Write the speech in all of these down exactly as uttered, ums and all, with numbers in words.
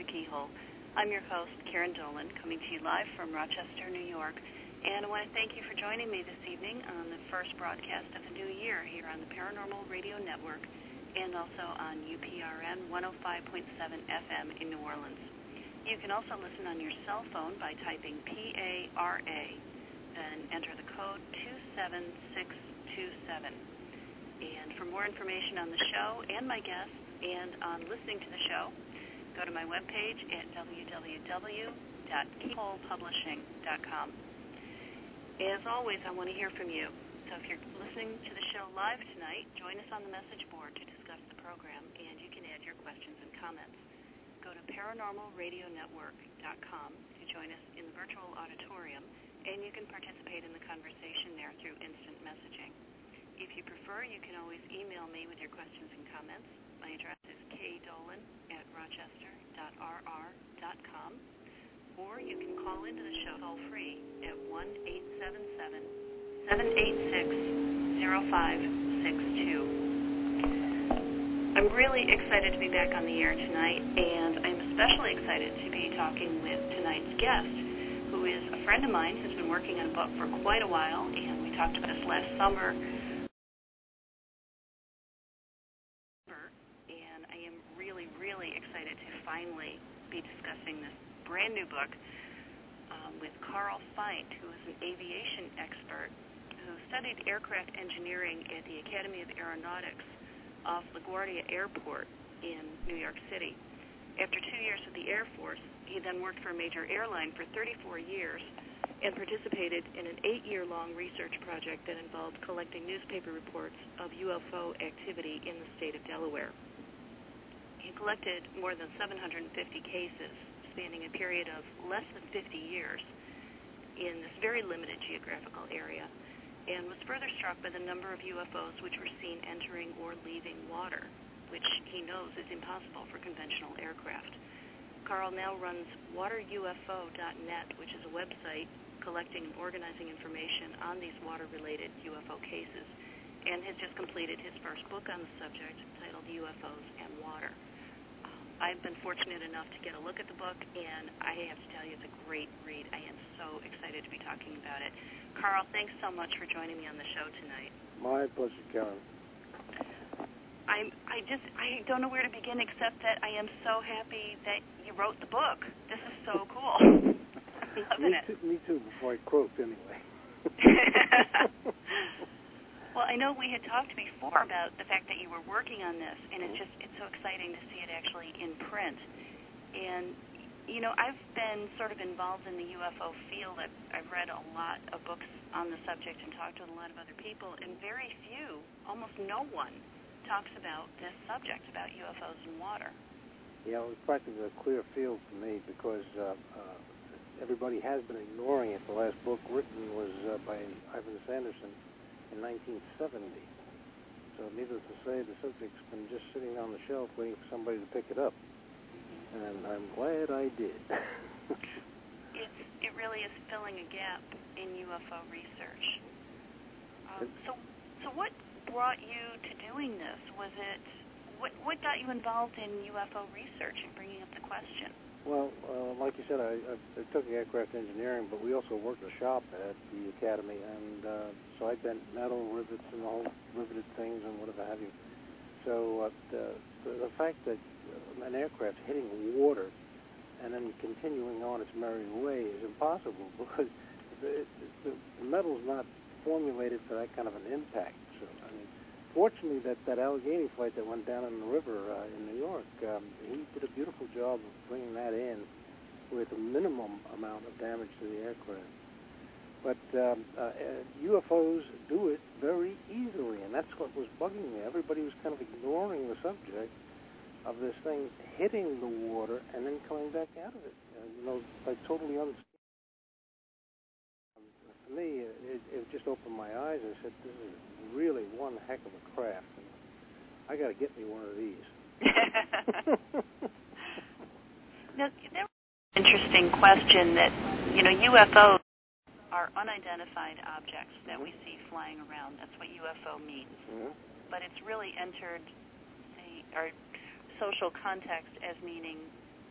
Keyhole. I'm your host, Karen Dolan, coming to you live from Rochester, New York. And I want to thank you for joining me this evening on the first broadcast of the new year here on the Paranormal Radio Network and also on U P R N one oh five point seven F M in New Orleans. You can also listen on your cell phone by typing P A R A, then enter the code two seven six two seven. And for more information on the show and my guests and on listening to the show, go to my webpage at w w w dot keyhole publishing dot com. As always, I want to hear from you. So if you're listening to the show live tonight, join us on the message board to discuss the program, and you can add your questions and comments. Go to paranormal radio network dot com to join us in the virtual auditorium, and you can participate in the conversation there through instant messaging. If you prefer, you can always email me with your questions and comments. My address is kdolan at rochester dot r r dot com, or you can call into the show toll-free at one eight seven seven, seven eight six, zero five six two. I'm really excited to be back on the air tonight, and I'm especially excited to be talking with tonight's guest, who is a friend of mine who's been working on a book for quite a while, and we talked about this last summer. Really excited to finally be discussing this brand new book um, with Carl Feit, who is an aviation expert who studied aircraft engineering at the Academy of Aeronautics off LaGuardia Airport in New York City. After two years with the Air Force, he then worked for a major airline for thirty-four years and participated in an eight-year-long research project that involved collecting newspaper reports of U F O activity in the state of Delaware. He collected more than seven hundred fifty cases spanning a period of less than fifty years in this very limited geographical area, and was further struck by the number of U F Os which were seen entering or leaving water, which he knows is impossible for conventional aircraft. Carl now runs water U F O dot net, which is a website collecting and organizing information on these water-related U F O cases, and has just completed his first book on the subject titled U F Os and Water. I've been fortunate enough to get a look at the book, and I have to tell you, it's a great read. I am so excited to be talking about it. Carl, thanks so much for joining me on the show tonight. My pleasure, Karen. I'm, I just, I don't know where to begin except that I am so happy that you wrote the book. This is so cool. I'm loving me it. Too, me too, before I croaked anyway. Well, I know we had talked before about the fact that you were working on this, and it's just, it's so exciting to see it actually in print. And, you know, I've been sort of involved in the U F O field. I've, I've read a lot of books on the subject and talked to a lot of other people, and very few, almost no one, talks about this subject, about U F Os and water. Yeah, it was practically a clear field for me because uh, uh, everybody has been ignoring it. The last book written was uh, by Ivan Sanderson in nineteen seventy. So needless to say, the subject's been just sitting on the shelf waiting for somebody to pick it up. And I'm glad I did. it's, it really is filling a gap in U F O research. Um, so so what brought you to doing this? Was it, what, what got you involved in U F O research and bringing up the question? Well, uh, like you said, I, I, I took aircraft engineering, but we also worked a shop at the Academy, and uh, so I bent metal, rivets, and all riveted things and whatever have you. So uh, the, the fact that an aircraft hitting water and then continuing on its merry way is impossible because the, the, the metal's not formulated for that kind of an impact. So, I mean, fortunately, that, that Allegheny flight that went down in the river uh, in New York, um, he did a beautiful job of bringing that in with a minimum amount of damage to the aircraft. But um, uh, U F Os do it very easily, and that's what was bugging me. Everybody was kind of ignoring the subject of this thing hitting the water and then coming back out of it. Uh, you know, like totally unscathed. For me, it, it just opened my eyes. I said, this is really one heck of a craft. And I got to get me one of these. Now, there was an interesting question that, you know, U F Os are unidentified objects that we see flying around. That's what U F O means. Mm-hmm. But it's really entered the our social context as meaning a space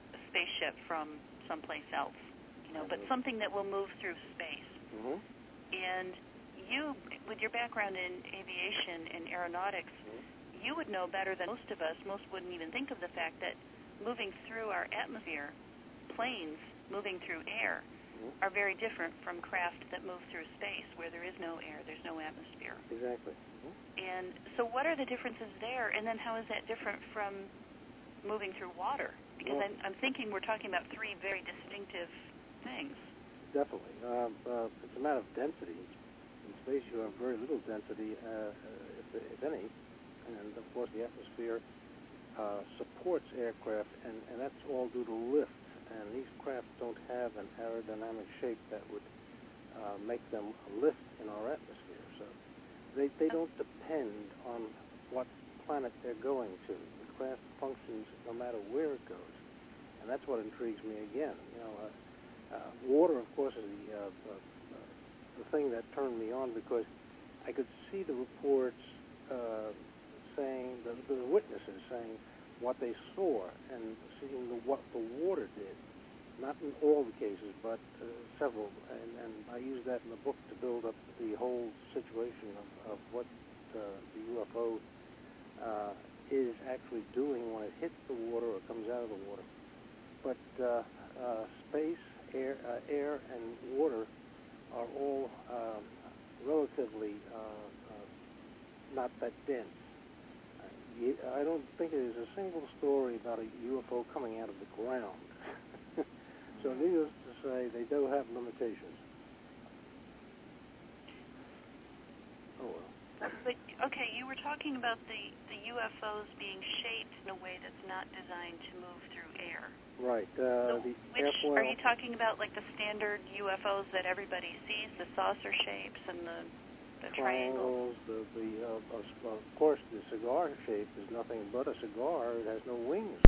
spaceship from someplace else, you know, but something that will move through space. Mm-hmm. And you, with your background in aviation and aeronautics, mm-hmm. you would know better than most of us. Most wouldn't even think of the fact that moving through our atmosphere, planes moving through air, mm-hmm. are very different from craft that move through space where there is no air, there's no atmosphere. Exactly. Mm-hmm. And so what are the differences there, and then how is that different from moving through water? Because well, I'm, I'm thinking we're talking about three very distinctive things. Definitely. Uh, uh, it's a matter of density. In space you have very little density, uh, if, if any, and of course the atmosphere uh, supports aircraft, and, and that's all due to lift. And these craft don't have an aerodynamic shape that would uh, make them lift in our atmosphere. So they, they don't depend on what planet they're going to. The craft functions no matter where it goes. And that's what intrigues me again. You know, uh, uh, water, of course, is the, uh, uh, the thing that turned me on, because I could see the reports uh, saying, the, the witnesses saying what they saw and seeing the, what the water did. Not in all the cases, but uh, several. And, and I use that in the book to build up the whole situation of, of what uh, the U F O uh, is actually doing when it hits the water or comes out of the water. But uh, uh, space, air, uh, air, and water are all uh, relatively uh, uh, not that dense. I don't think there's a single story about a U F O coming out of the ground. So needless to say, they do have limitations. Oh, well. But, okay, you were talking about the, the U F Os being shaped in a way that's not designed to move through air. Right. Uh, so the which, airfoil, are you talking about like the standard U F Os that everybody sees, the saucer shapes and the The triangles, the, the uh, of course, the cigar shape is nothing but a cigar. It has no wings.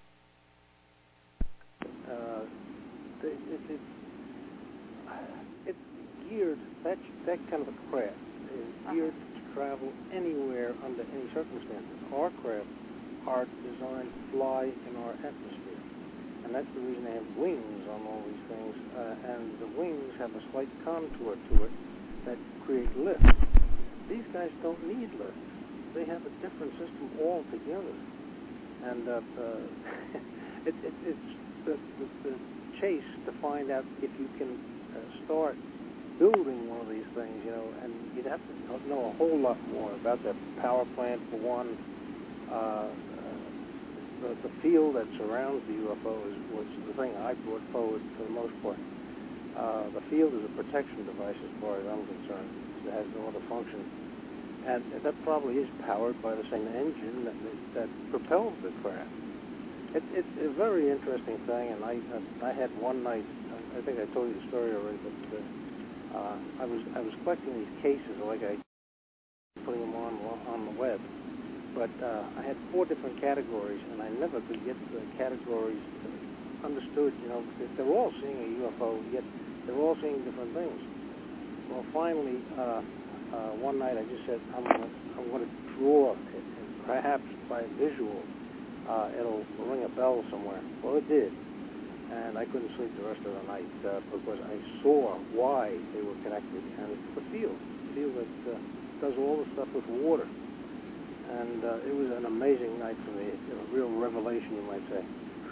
Uh, it, it, it, it's geared, that, that kind of a craft is geared uh-huh. to travel anywhere under any circumstances. Our craft are designed to fly in our atmosphere. And that's the reason they have wings on all these things. Uh, and the wings have a slight contour to it that create lift. These guys don't need lift. They have a different system altogether. And uh, uh, it, it, it's the, the, the chase to find out if you can uh, start building one of these things, you know, and you'd have to know a whole lot more about that power plant, for one. Uh, uh, the, the field that surrounds the U F O is, was the thing I brought forward for the most part. Uh, the field is a protection device as far as I'm concerned. It has no other function. And that probably is powered by the same engine that, that propels the craft. It, it's a very interesting thing, and I I had one night, I think I told you the story already, but uh, I was I was collecting these cases, like I putting them on on the web. But uh, I had four different categories, and I never could get the categories understood. You know, they're all seeing a U F O, yet they're all seeing different things. Well, finally, uh, uh, one night I just said, I'm gonna, I'm gonna draw it, and perhaps by visual, uh, it'll ring a bell somewhere. Well, it did, and I couldn't sleep the rest of the night uh, because I saw why they were connected, and it's the field, the field that uh, does all the stuff with water. And uh, it was an amazing night for me, a real revelation, you might say.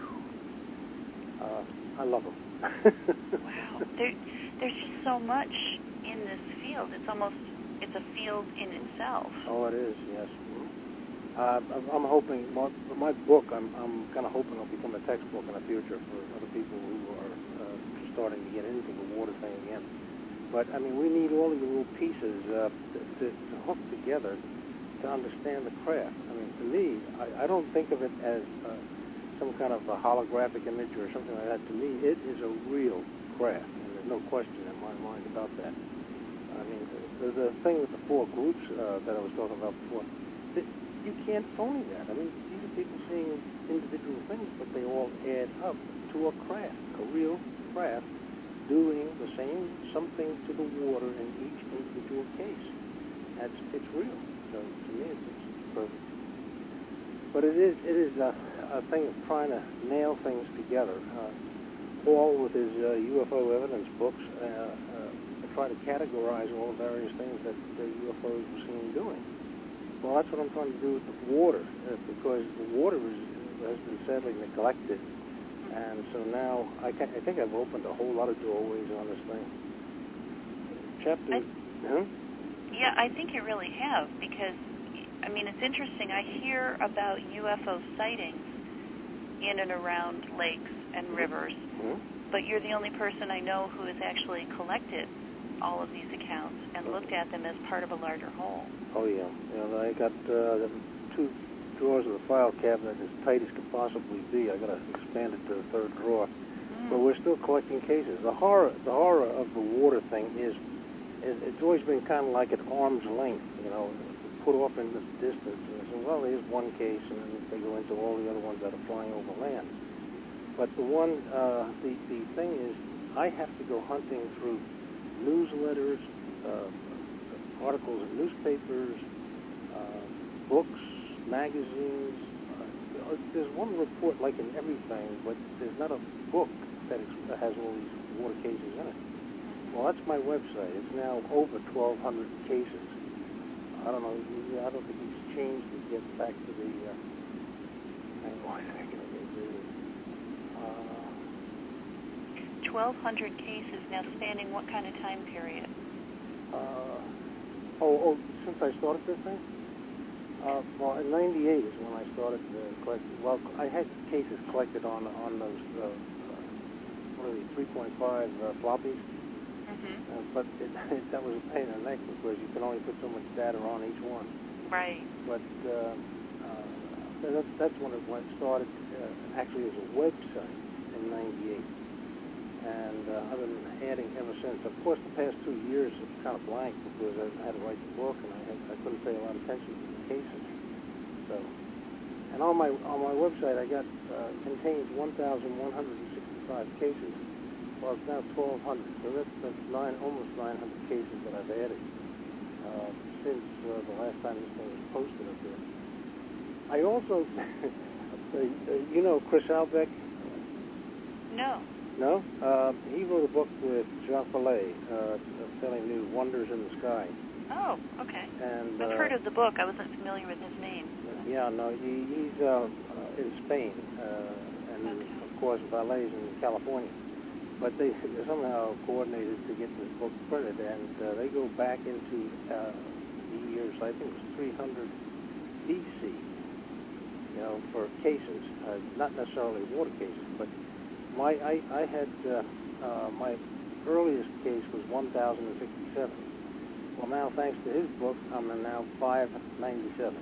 Uh, I love them. Wow. There, there's just so much in this field. It's almost, it's a field in itself. Oh, it is, yes. Uh, I'm hoping, my, my book, I'm, I'm kind of hoping it'll become a textbook in the future for other people who are uh, starting to get into the water thing again. But, I mean, we need all these little pieces uh, to, to hook together to understand the craft. I mean, to me, I, I don't think of it as uh, some kind of a holographic image or something like that. To me, it is a real craft, and there's no question in my mind about that. I mean, the, the thing with the four groups uh, that I was talking about before, it, you can't phony that. I mean, these are people seeing individual things, but they all add up to a craft, a real craft, doing the same something to the water in each individual case. That's, it's real. So to me, it's, it's perfect. But it is, it is. Uh, a thing of trying to nail things together. Uh, Paul, with his uh, U F O evidence books, uh, uh, try to categorize all the various things that the U F Os were seen doing. Well, that's what I'm trying to do with the water, uh, because the water is, has been sadly neglected, and so now I, can, I think I've opened a whole lot of doorways on this thing. Chapter, I, huh? Yeah, I think you really have, because, I mean, it's interesting. I hear about U F O sightings in and around lakes and mm-hmm. rivers, mm-hmm. but you're the only person I know who has actually collected all of these accounts and looked at them as part of a larger whole. Oh, yeah. You know, I got uh, two drawers of the file cabinet as tight as could possibly be. I got to expand it to the third drawer. Mm. But we're still collecting cases. The horror, the horror of the water thing is, is it's always been kind of like at arm's length, you know, put off in the distance. And so, well, here's one case, and then they go into all the other ones that are flying over land. But the one, uh, the, the thing is, I have to go hunting through newsletters, uh, articles in newspapers, uh, books, magazines. Uh, there's one report like in everything, but there's not a book that, that has all these water cases in it. Well, that's my website. It's now over twelve hundred cases. I don't know. I don't think he's changed it yet back to the. Uh, hang on a second. twelve hundred cases now, spanning what kind of time period? Uh, oh, oh, since I started this thing? Uh, well, in ninety-eight is when I started uh, collecting. Well, I had cases collected on on those, uh, uh, what are these, three point five uh, floppies. Mm-hmm. Uh, but it, it, that was a pain in the neck because you can only put so much data on each one. Right. But uh, uh, that, that's when it went started uh, actually as a website in ninety-eight. And uh, I've been adding ever since. Of course, the past two years are kind of blank because I had to write the book, and I, had, I couldn't pay a lot of attention to the cases. So, and on my on my website, I got uh, contains one thousand one hundred sixty-five cases. Well, it's now twelve hundred. So that's, that's nine, almost nine hundred cases that I've added uh, since uh, the last time this thing was posted up there. I also, uh, you know, Chris Albeck. No. No? Uh, he wrote a book with Jacques Vallée, uh, fairly new, Wonders in the Sky. Oh, okay. And I've uh, heard of the book. I wasn't familiar with his name. Yeah, no, he, he's uh, uh, in Spain, uh, and okay. of course Vallée's in California. But they somehow coordinated to get this book printed, and uh, they go back into uh, the years, I think it was three hundred B C, you know, for cases, uh, not necessarily water cases, but My, I, I had, uh, uh, my earliest case was one thousand sixty-seven. Well, now, thanks to his book, I'm now five ninety-seven.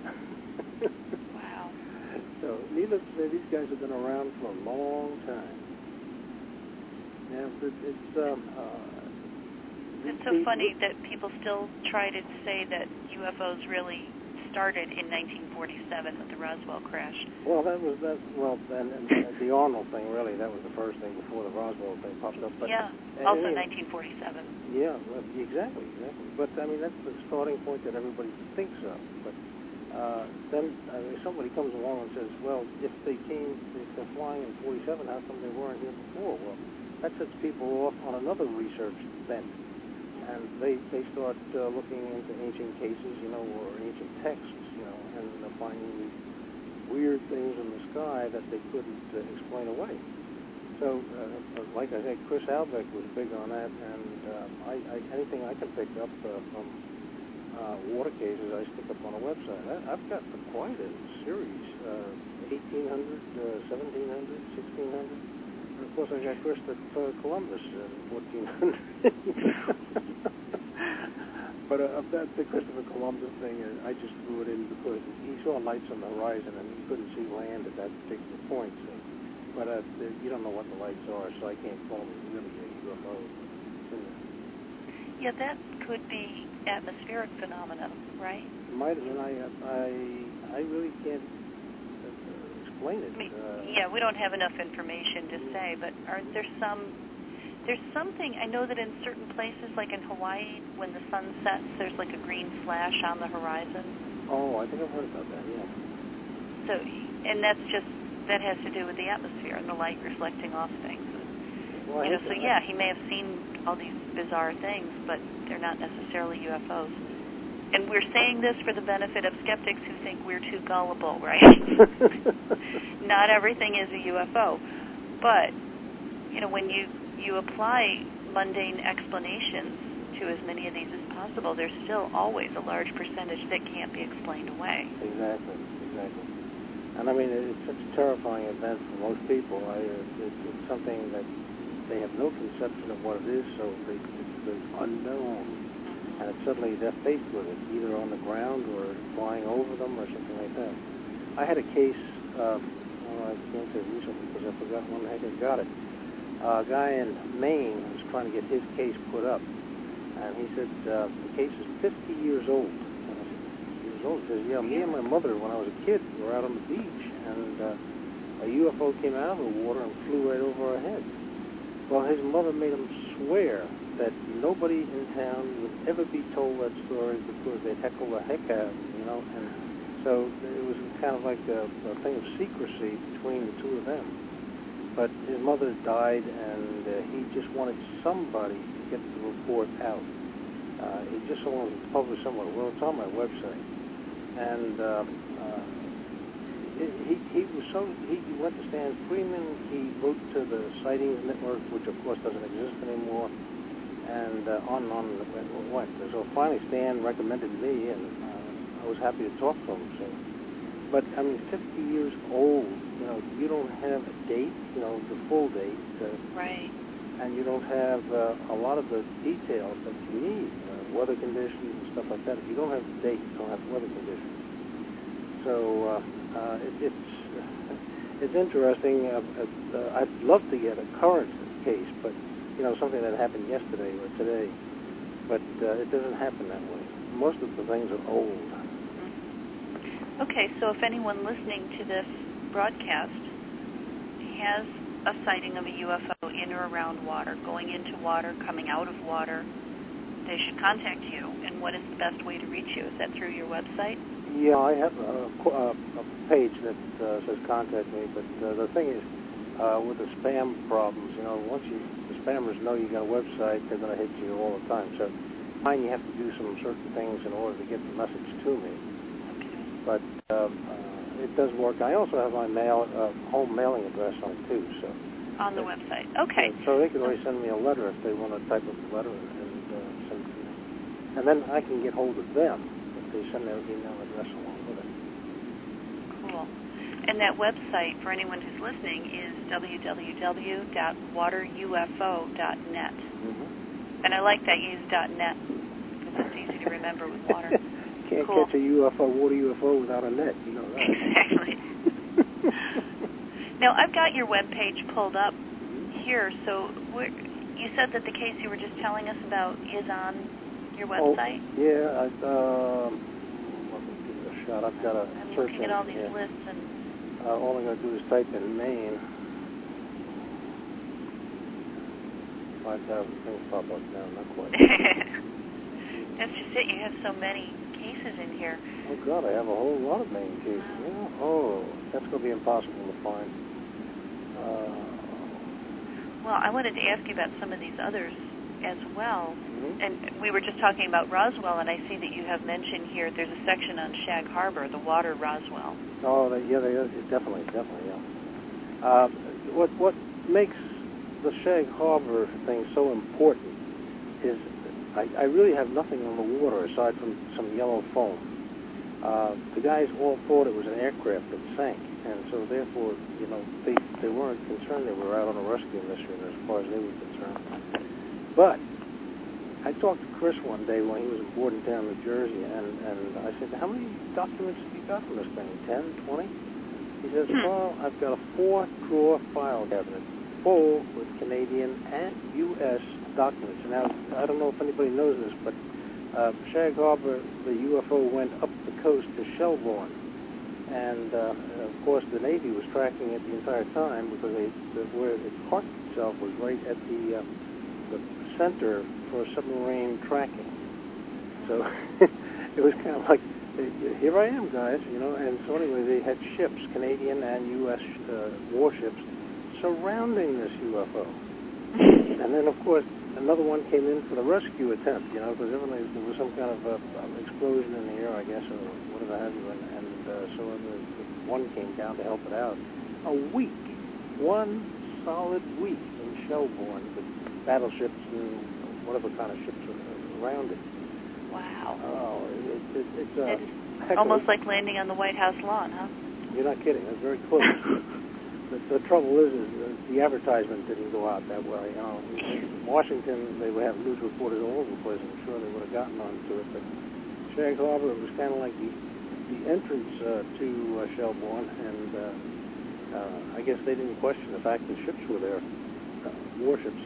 Wow. So, needless to say, these guys have been around for a long time. Yeah, it's, it's, um, uh, it's so funny that people still try to say that U F Os really started in nineteen forty-seven with the Roswell crash. Well, that was that. Well, and, and the Arnold thing, really, that was the first thing before the Roswell thing popped up. But yeah, also anyway, nineteen forty-seven. Yeah, well, exactly, exactly. But I mean, that's the starting point that everybody thinks of. But uh, then I mean, somebody comes along and says, "Well, if they came, if they're flying in forty-seven, how come they weren't here before?" Well, that sets people off on another research bent. And they, they start uh, looking into ancient cases, you know, or ancient texts, you know, and uh, finding these weird things in the sky that they couldn't uh, explain away. So, uh, like I said, Chris Albeck was big on that, and uh, I, I, anything I can pick up uh, from uh, water cases, I stick up on a website. I, I've got quite a series, uh, eighteen hundred, uh, seventeen hundred, sixteen hundred. And of course, I got Christopher Columbus in fourteen hundred. But uh, that, the Christopher Columbus thing, uh, I just threw it in because he saw lights on the horizon and he couldn't see land at that particular point. So, but uh, the, you don't know what the lights are, so I can't call them really a U F O. Yeah, that could be atmospheric phenomena, right? Might have been. I, I, I really can't explain it. I mean, uh, yeah, we don't have enough information to say, but aren't there some, there's something, I know that in certain places, like in Hawaii, when the sun sets, there's like a green flash on the horizon. Oh, I think I've heard about that, yeah. So, and that's just, that has to do with the atmosphere and the light reflecting off things. Well, you know, so yeah, he may have seen all these bizarre things, but they're not necessarily U F Os. And we're saying this for the benefit of skeptics who think we're too gullible, right? Not everything is a U F O. But, you know, when you, you apply mundane explanations to as many of these as possible, there's still always a large percentage that can't be explained away. Exactly, exactly. And I mean, it's such a terrifying event for most people. I, uh, it's, it's something that they have no conception of what it is, so they, it's the unknown. And it's suddenly they're faced with it, either on the ground or flying over them or something like that. I had a case, uh, oh, I can't say recently because I forgot when the heck I got it. Uh, a guy in Maine was trying to get his case put up. And he said, uh, the case is fifty years old. And I said, fifty years old? He says, yeah, me and my mother, when I was a kid, were out on the beach, and uh, a U F O came out of the water and flew right over our heads. Well, his mother made him swear that nobody in town would ever be told that story because they'd heckle the heck out, you know. And so it was kind of like a, a thing of secrecy between the two of them. But his mother died, and uh, he just wanted somebody to get the report out. Uh, he just wanted to publish somewhere. Well, it's on my website. And uh, uh, it, he, he was so, he went to Stan Freeman. He wrote to the Sightings Network, which of course doesn't exist anymore. And uh, on and on it went. So finally Stan recommended me, and uh, I was happy to talk to him. So. But, I mean, fifty years old, you know, you don't have a date, you know, the full date. Uh, right. And you don't have uh, a lot of the details that you need, uh, weather conditions and stuff like that. If you don't have the date, you don't have weather conditions. So uh, uh, it, it's it's interesting. Uh, uh, I'd love to get a current case, but, you know, something that happened yesterday or today. But uh, it doesn't happen that way. Most of the things are old. Okay, so if anyone listening to this broadcast has a sighting of a U F O in or around water, going into water, coming out of water, they should contact you. And what is the best way to reach you? Is that through your website? Yeah, I have a, a, a page that uh, says contact me, but uh, the thing is, uh, with the spam problems, you know, once you, the spammers know you got a website, they're going to hit you all the time. So mine, you have to do some certain things in order to get the message to me. But um, uh, it does work. I also have my mail, uh, home mailing address on it too. So on the yeah. website, okay. Yeah, so they can always send me a letter if they want to type up a letter and uh, send it to me. And then I can get hold of them if they send their email address along with it. Cool. And that website, for anyone who's listening, is w w w dot water u f o dot net. Mm-hmm. And I like that you use .net because it's easy to remember with water. Can't cool. catch a U F O, water U F O without a net. You know that. Exactly. Now, I've got your webpage pulled up here. So we're, you said that the case you were just telling us about is on your website? Oh, yeah. I, um, let me give it a shot. I've got a I'm search looking at all these here. lists. and Uh, all I'm going to do is type in Maine. five thousand things pop up now. Not quite. That's just it. You have so many cases in here. Oh, God, I have a whole lot of Maine cases. Wow. Yeah. Oh, that's going to be impossible to find. Uh, well, I wanted to ask you about some of these others as well. Mm-hmm. And we were just talking about Roswell, and I see that you have mentioned here there's a section on Shag Harbor, the water Roswell. Oh, they, yeah, they, definitely, definitely, yeah. Uh, what, what makes the Shag Harbor thing so important is I, I really have nothing on the water aside from some yellow foam. Uh, the guys all thought it was an aircraft that sank, and so therefore, you know, they, they weren't concerned. They were out on a rescue mission as far as they were concerned. But I talked to Chris one day when he was in Bordentown, New Jersey, and, and I said, how many documents have you got from this thing, ten, twenty? He says, well, I've got a four-drawer file cabinet full with Canadian and U S documents. Now, I don't know if anybody knows this, but uh, Shag Harbor, the U F O went up the coast to Shelbourne. And, uh, of course, the Navy was tracking it the entire time because they, the, where it parked itself was right at the, uh, the center for submarine tracking. So it was kind of like here I am, guys, you know. And so anyway, they had ships, Canadian and U S uh, warships, surrounding this U F O. And then, of course, another one came in for the rescue attempt, you know, because everything, there was some kind of uh, explosion in the air, I guess, or whatever have you, and, and uh, so the, the one came down to help it out. A week, one solid week in Shelbourne with battleships and whatever kind of ships are around it. Wow. Oh, it, it, it's uh, it's almost like landing on the White House lawn, huh? You're not kidding. It's very close. The, the trouble is, is uh, the advertisement didn't go out that way. You know, in Washington, they would have news reporters all over the place. I'm sure they would have gotten onto it. But Shag Harbor, it was kind of like the the entrance uh, to uh, Shelbourne, and uh, uh, I guess they didn't question the fact that ships were there, uh, warships.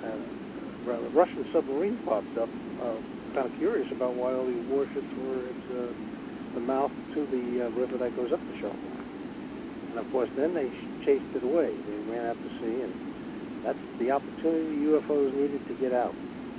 Uh, a Russian submarine popped up, uh, kind of curious about why all these warships were at uh, the mouth to the uh, river that goes up to Shelbourne. And of course, then they chased it away. They ran out to sea, and that's the opportunity U F Os needed to get out.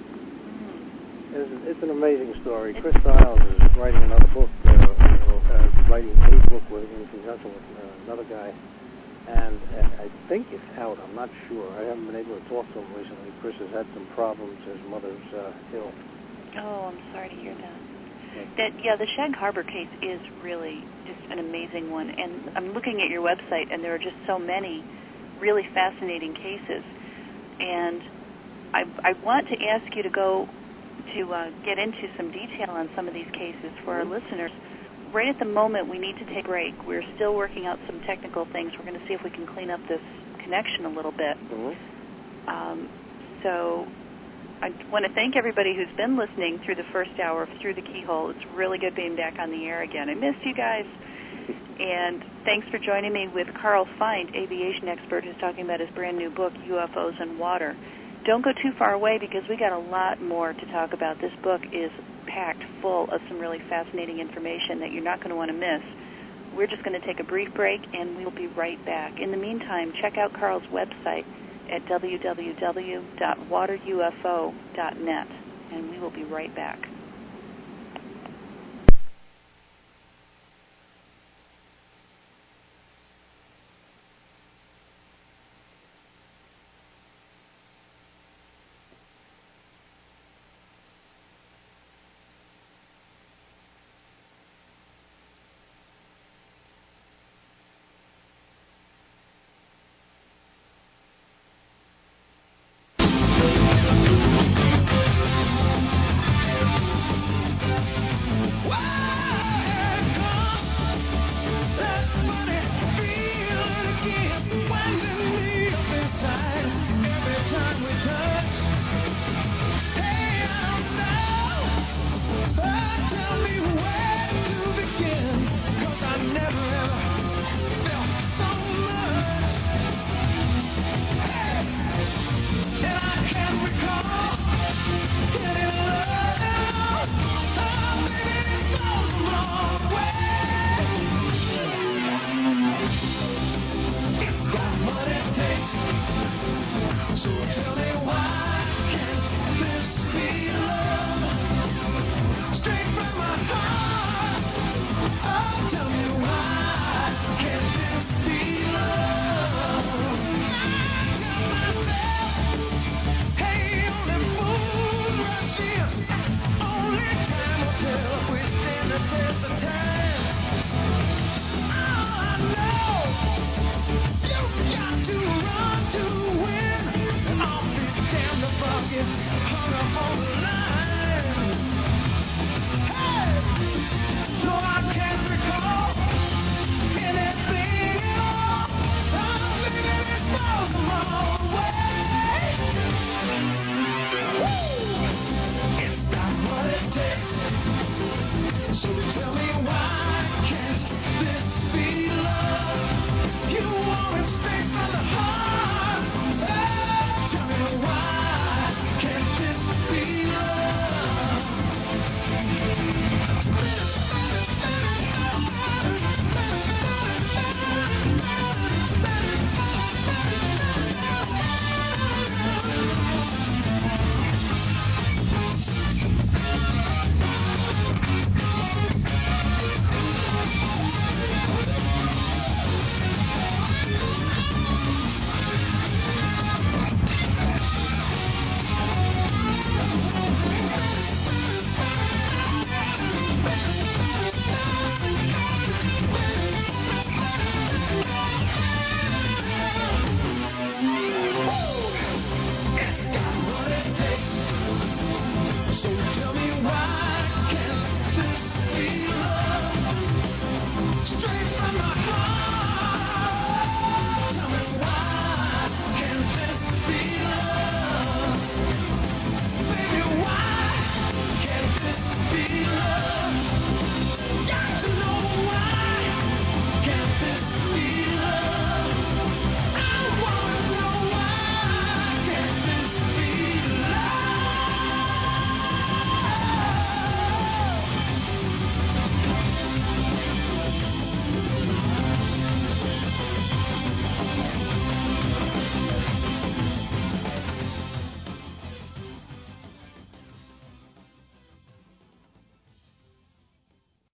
Mm-hmm. It's, it's an amazing story. Chris Stiles is writing another book, uh, uh, writing a book with, in conjunction with uh, another guy, and uh, I think it's out. I'm not sure. I haven't been able to talk to him recently. Chris has had some problems. His mother's uh, ill. Oh, I'm sorry to hear that. That yeah, the Shag Harbor case is really just an amazing one, and I'm looking at your website, and there are just so many really fascinating cases. And I, I want to ask you to go to uh, get into some detail on some of these cases for mm-hmm. our listeners. Right at the moment, we need to take a break. We're still working out some technical things. We're going to see if we can clean up this connection a little bit. Mm-hmm. Um, so. I want to thank everybody who's been listening through the first hour of Through the Keyhole. It's really good being back on the air again. I missed you guys. And thanks for joining me with Carl Feind, aviation expert, who's talking about his brand new book, U F Os and Water. Don't go too far away because we got a lot more to talk about. This book is packed full of some really fascinating information that you're not going to want to miss. We're just going to take a brief break, and we'll be right back. In the meantime, check out Carl's website at w w w dot water u f o dot net, and we will be right back.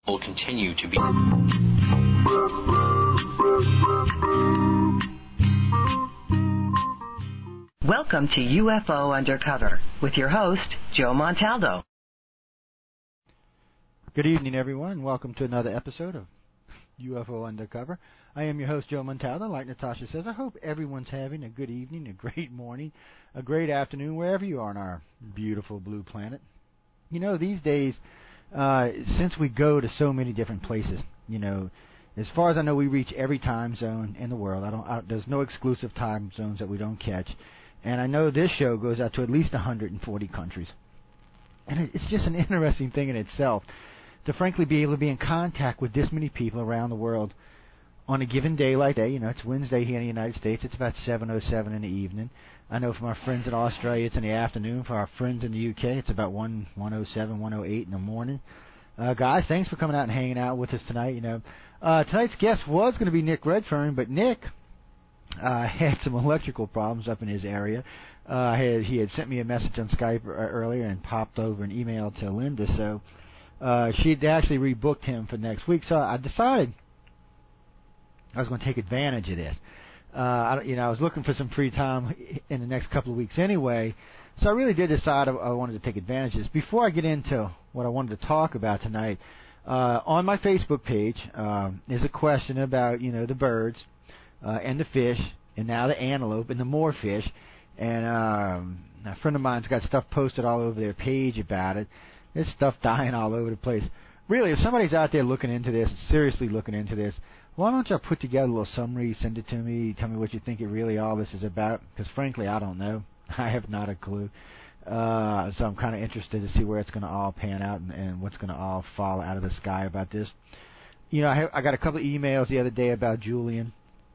will continue to be. Welcome to U F O Undercover with your host, Joe Montaldo. Good evening, everyone. Welcome to another episode of U F O Undercover. I am your host, Joe Montaldo. Like Natasha says, I hope everyone's having a good evening, a great morning, a great afternoon, wherever you are on our beautiful blue planet. You know, these days, uh, since we go to so many different places, you know, as far as I know, we reach every time zone in the world. I don't. I, there's no exclusive time zones that we don't catch. And I know this show goes out to at least one hundred forty countries. And it's just an interesting thing in itself to frankly be able to be in contact with this many people around the world on a given day like that. You know, it's Wednesday here in the United States. It's about seven oh seven in the evening. I know from our friends in Australia, it's in the afternoon. For our friends in the U K, it's about one oh seven, one oh eight in the morning. Uh, guys, thanks for coming out and hanging out with us tonight. You know, uh, tonight's guest was going to be Nick Redfern, but Nick Uh, had some electrical problems up in his area. Uh, had, he had sent me a message on Skype earlier and popped over an email to Linda, so uh, she'd actually rebooked him for next week. So I decided I was going to take advantage of this. Uh, I, you know, I was looking for some free time in the next couple of weeks anyway, so I really did decide I, I wanted to take advantage of this. Before I get into what I wanted to talk about tonight, uh, on my Facebook page uh, is a question about, you know, the birds. Uh, and the fish, and now the antelope, and the more fish. And um, a friend of mine's got stuff posted all over their page about it. There's stuff dying all over the place. Really, if somebody's out there looking into this, seriously looking into this, why don't y'all put together a little summary, send it to me, tell me what you think it really all this is about? Because frankly, I don't know. I have not a clue. Uh, so I'm kind of interested to see where it's going to all pan out and, and what's going to all fall out of the sky about this. You know, I, have, I got a couple of emails the other day about Julian.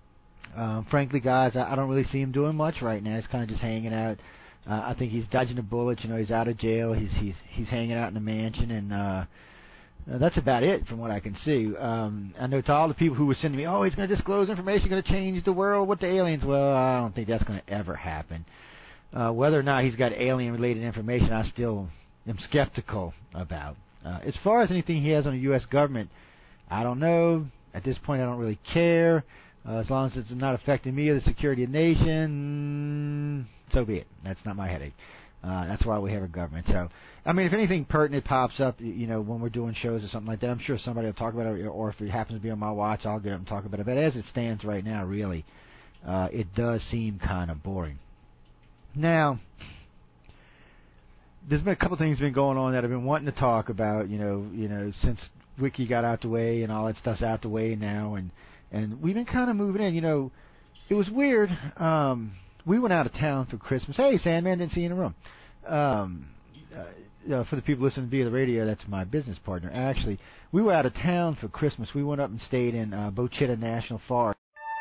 Um, frankly, guys, I, I don't really see him doing much right now. He's kind of just hanging out. Uh, I think he's dodging a bullet. You know, he's out of jail. He's he's he's hanging out in the mansion, and uh, uh, that's about it from what I can see. Um, I know to all the people who were sending me, oh, he's going to disclose information, going to change the world with the aliens. Well, I don't think that's going to ever happen. Uh, whether or not he's got alien-related information, I still am skeptical about. Uh, as far as anything he has on the U S government, I don't know. At this point, I don't really care. Uh, as long as it's not affecting me or the security of the nation, so be it. That's not my headache. Uh, that's why we have a government. So, I mean, if anything pertinent pops up, you know, when we're doing shows or something like that, I'm sure somebody will talk about it, or if it happens to be on my watch, I'll get up and talk about it. But as it stands right now, really, uh, it does seem kind of boring. Now, there's been a couple things been going on that I've been wanting to talk about, you know, you know, since Wiki got out the way and all that stuff's out the way now, and And we've been kind of moving in. You know, it was weird. Um, we went out of town for Christmas. Hey, Sandman, didn't see you in the room. Um, uh, you know, for the people listening via the radio, that's my business partner. Actually, we were out of town for Christmas. We went up and stayed in uh, Bochita National Forest.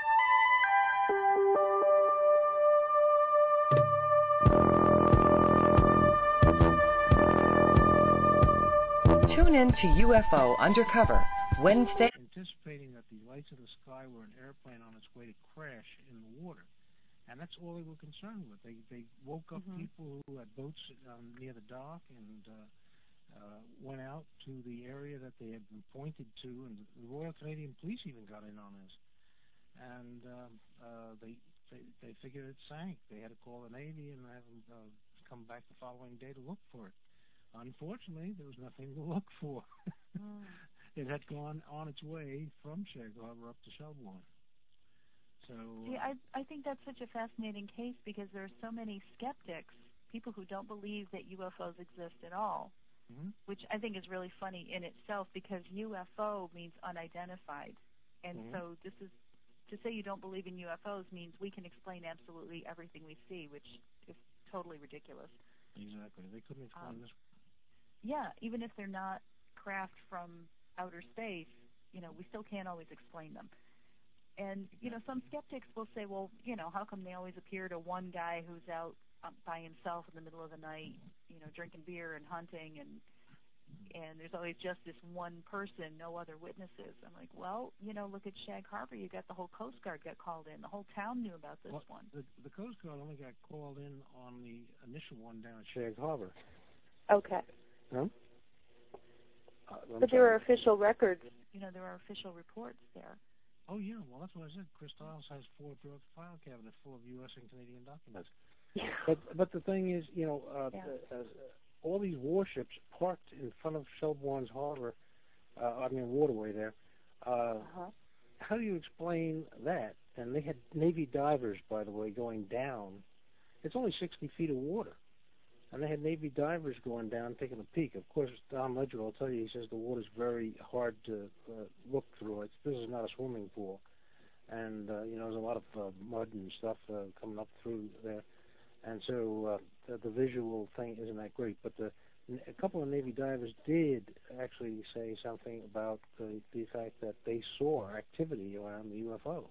Tune in to U F O Undercover, Wednesday. Anticipating that the lights of the sky were an airplane on its way to crash in the water. And that's all they were concerned with. They they woke up mm-hmm. people who had boats um, near the dock and uh, uh, went out to the area that they had been pointed to, and the Royal Canadian Police even got in on this. And um, uh, they, they they figured it sank. They had to call the Navy and have them uh, come back the following day to look for it. Unfortunately, there was nothing to look for. mm. It had gone on its way from Shag Harbor up to Shelbourne. So, See, I I think that's such a fascinating case because there are so many skeptics, people who don't believe that U F Os exist at all, mm-hmm. which I think is really funny in itself because U F O means unidentified. And mm-hmm. so this is, to say you don't believe in U F Os means we can explain absolutely everything we see, which is totally ridiculous. Exactly. They couldn't explain um, this. Yeah, even if they're not craft from outer space, you know, we still can't always explain them. And, you know, some skeptics will say, well, you know, how come they always appear to one guy who's out um, by himself in the middle of the night, you know, drinking beer and hunting, and and there's always just this one person, no other witnesses. I'm like, well, you know, look at Shag Harbor. You got the whole Coast Guard got called in. The whole town knew about this well, one. The, the Coast Guard only got called in on the initial one down at Shag Harbor. Okay. Huh? Uh, but there are official records. You know, there are official reports there. Oh, yeah. Well, that's what I said. Chris Stiles has four drawers file cabinet full of U S and Canadian documents. but but the thing is, you know, uh, yeah. uh, uh, all these warships parked in front of Shelbourne's harbor, uh, I mean, waterway there. Uh, uh-huh. How do you explain that? And they had Navy divers, by the way, going down. It's only sixty feet of water. And they had Navy divers going down, taking a peek. Of course, Don Ledger will tell you, he says the water's very hard to uh, look through. It's, this is not a swimming pool. And, uh, you know, there's a lot of uh, mud and stuff uh, coming up through there. And so uh, the, the visual thing isn't that great. But the, a couple of Navy divers did actually say something about the, the fact that they saw activity around the U F O.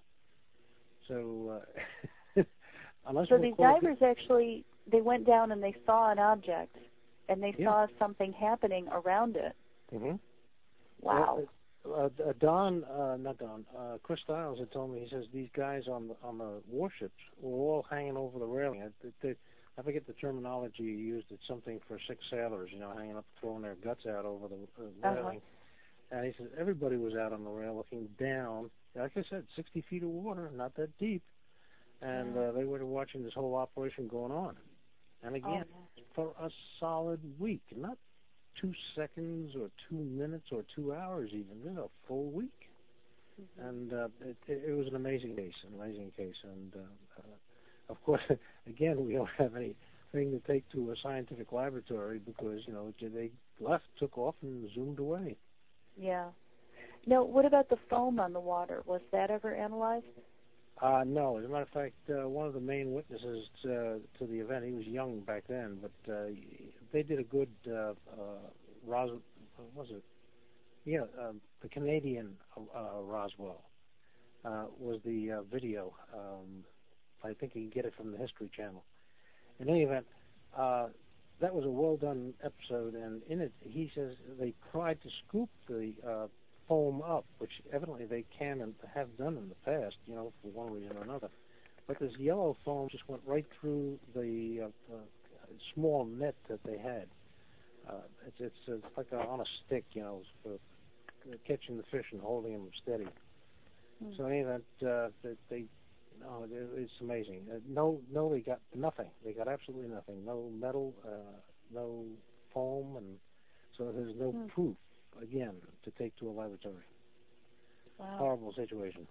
So, uh, unless so these divers it, actually, they went down and they saw an object, and they yeah. saw something happening around it. Mm-hmm. Wow. Uh, uh, Don, uh, not Don, uh, Chris Stiles had told me, he says these guys on the, on the warships were all hanging over the railing. I, they, I forget the terminology he used. It's something for sick sailors, you know, hanging up, throwing their guts out over the uh, railing. Uh-huh. And he says everybody was out on the rail looking down. Like I said, sixty feet of water, not that deep. And uh, they were watching this whole operation going on. And again, oh, for a solid week, not two seconds or two minutes or two hours even, this is a full week. Mm-hmm. And uh, it, it was an amazing case, an amazing case. And, uh, uh, of course, again, we don't have anything to take to a scientific laboratory because, you know, they left, took off, and zoomed away. Yeah. Now, what about the foam on the water? Was that ever analyzed? Uh, no. As a matter of fact, uh, one of the main witnesses to, to the event, he was young back then, but uh, they did a good, uh, uh, Ros- what was it? Yeah, uh, the Canadian uh, Roswell uh, was the uh, video. Um, I think you can get it from the History Channel. In any event, uh, that was a well-done episode, and in it, he says they tried to scoop the uh, foam up, which evidently they can and have done in the past, you know, for one reason or another. But this yellow foam just went right through the uh, uh, small net that they had. Uh, it's it's, it's like a, on a stick, you know, for catching the fish and holding them steady. Mm. So in any event, uh, they, they no, it's amazing. Uh, no, no, they got nothing. They got absolutely nothing. No metal, uh, no foam, and so there's no mm. proof. Again, to take to a laboratory. Wow. Horrible situation.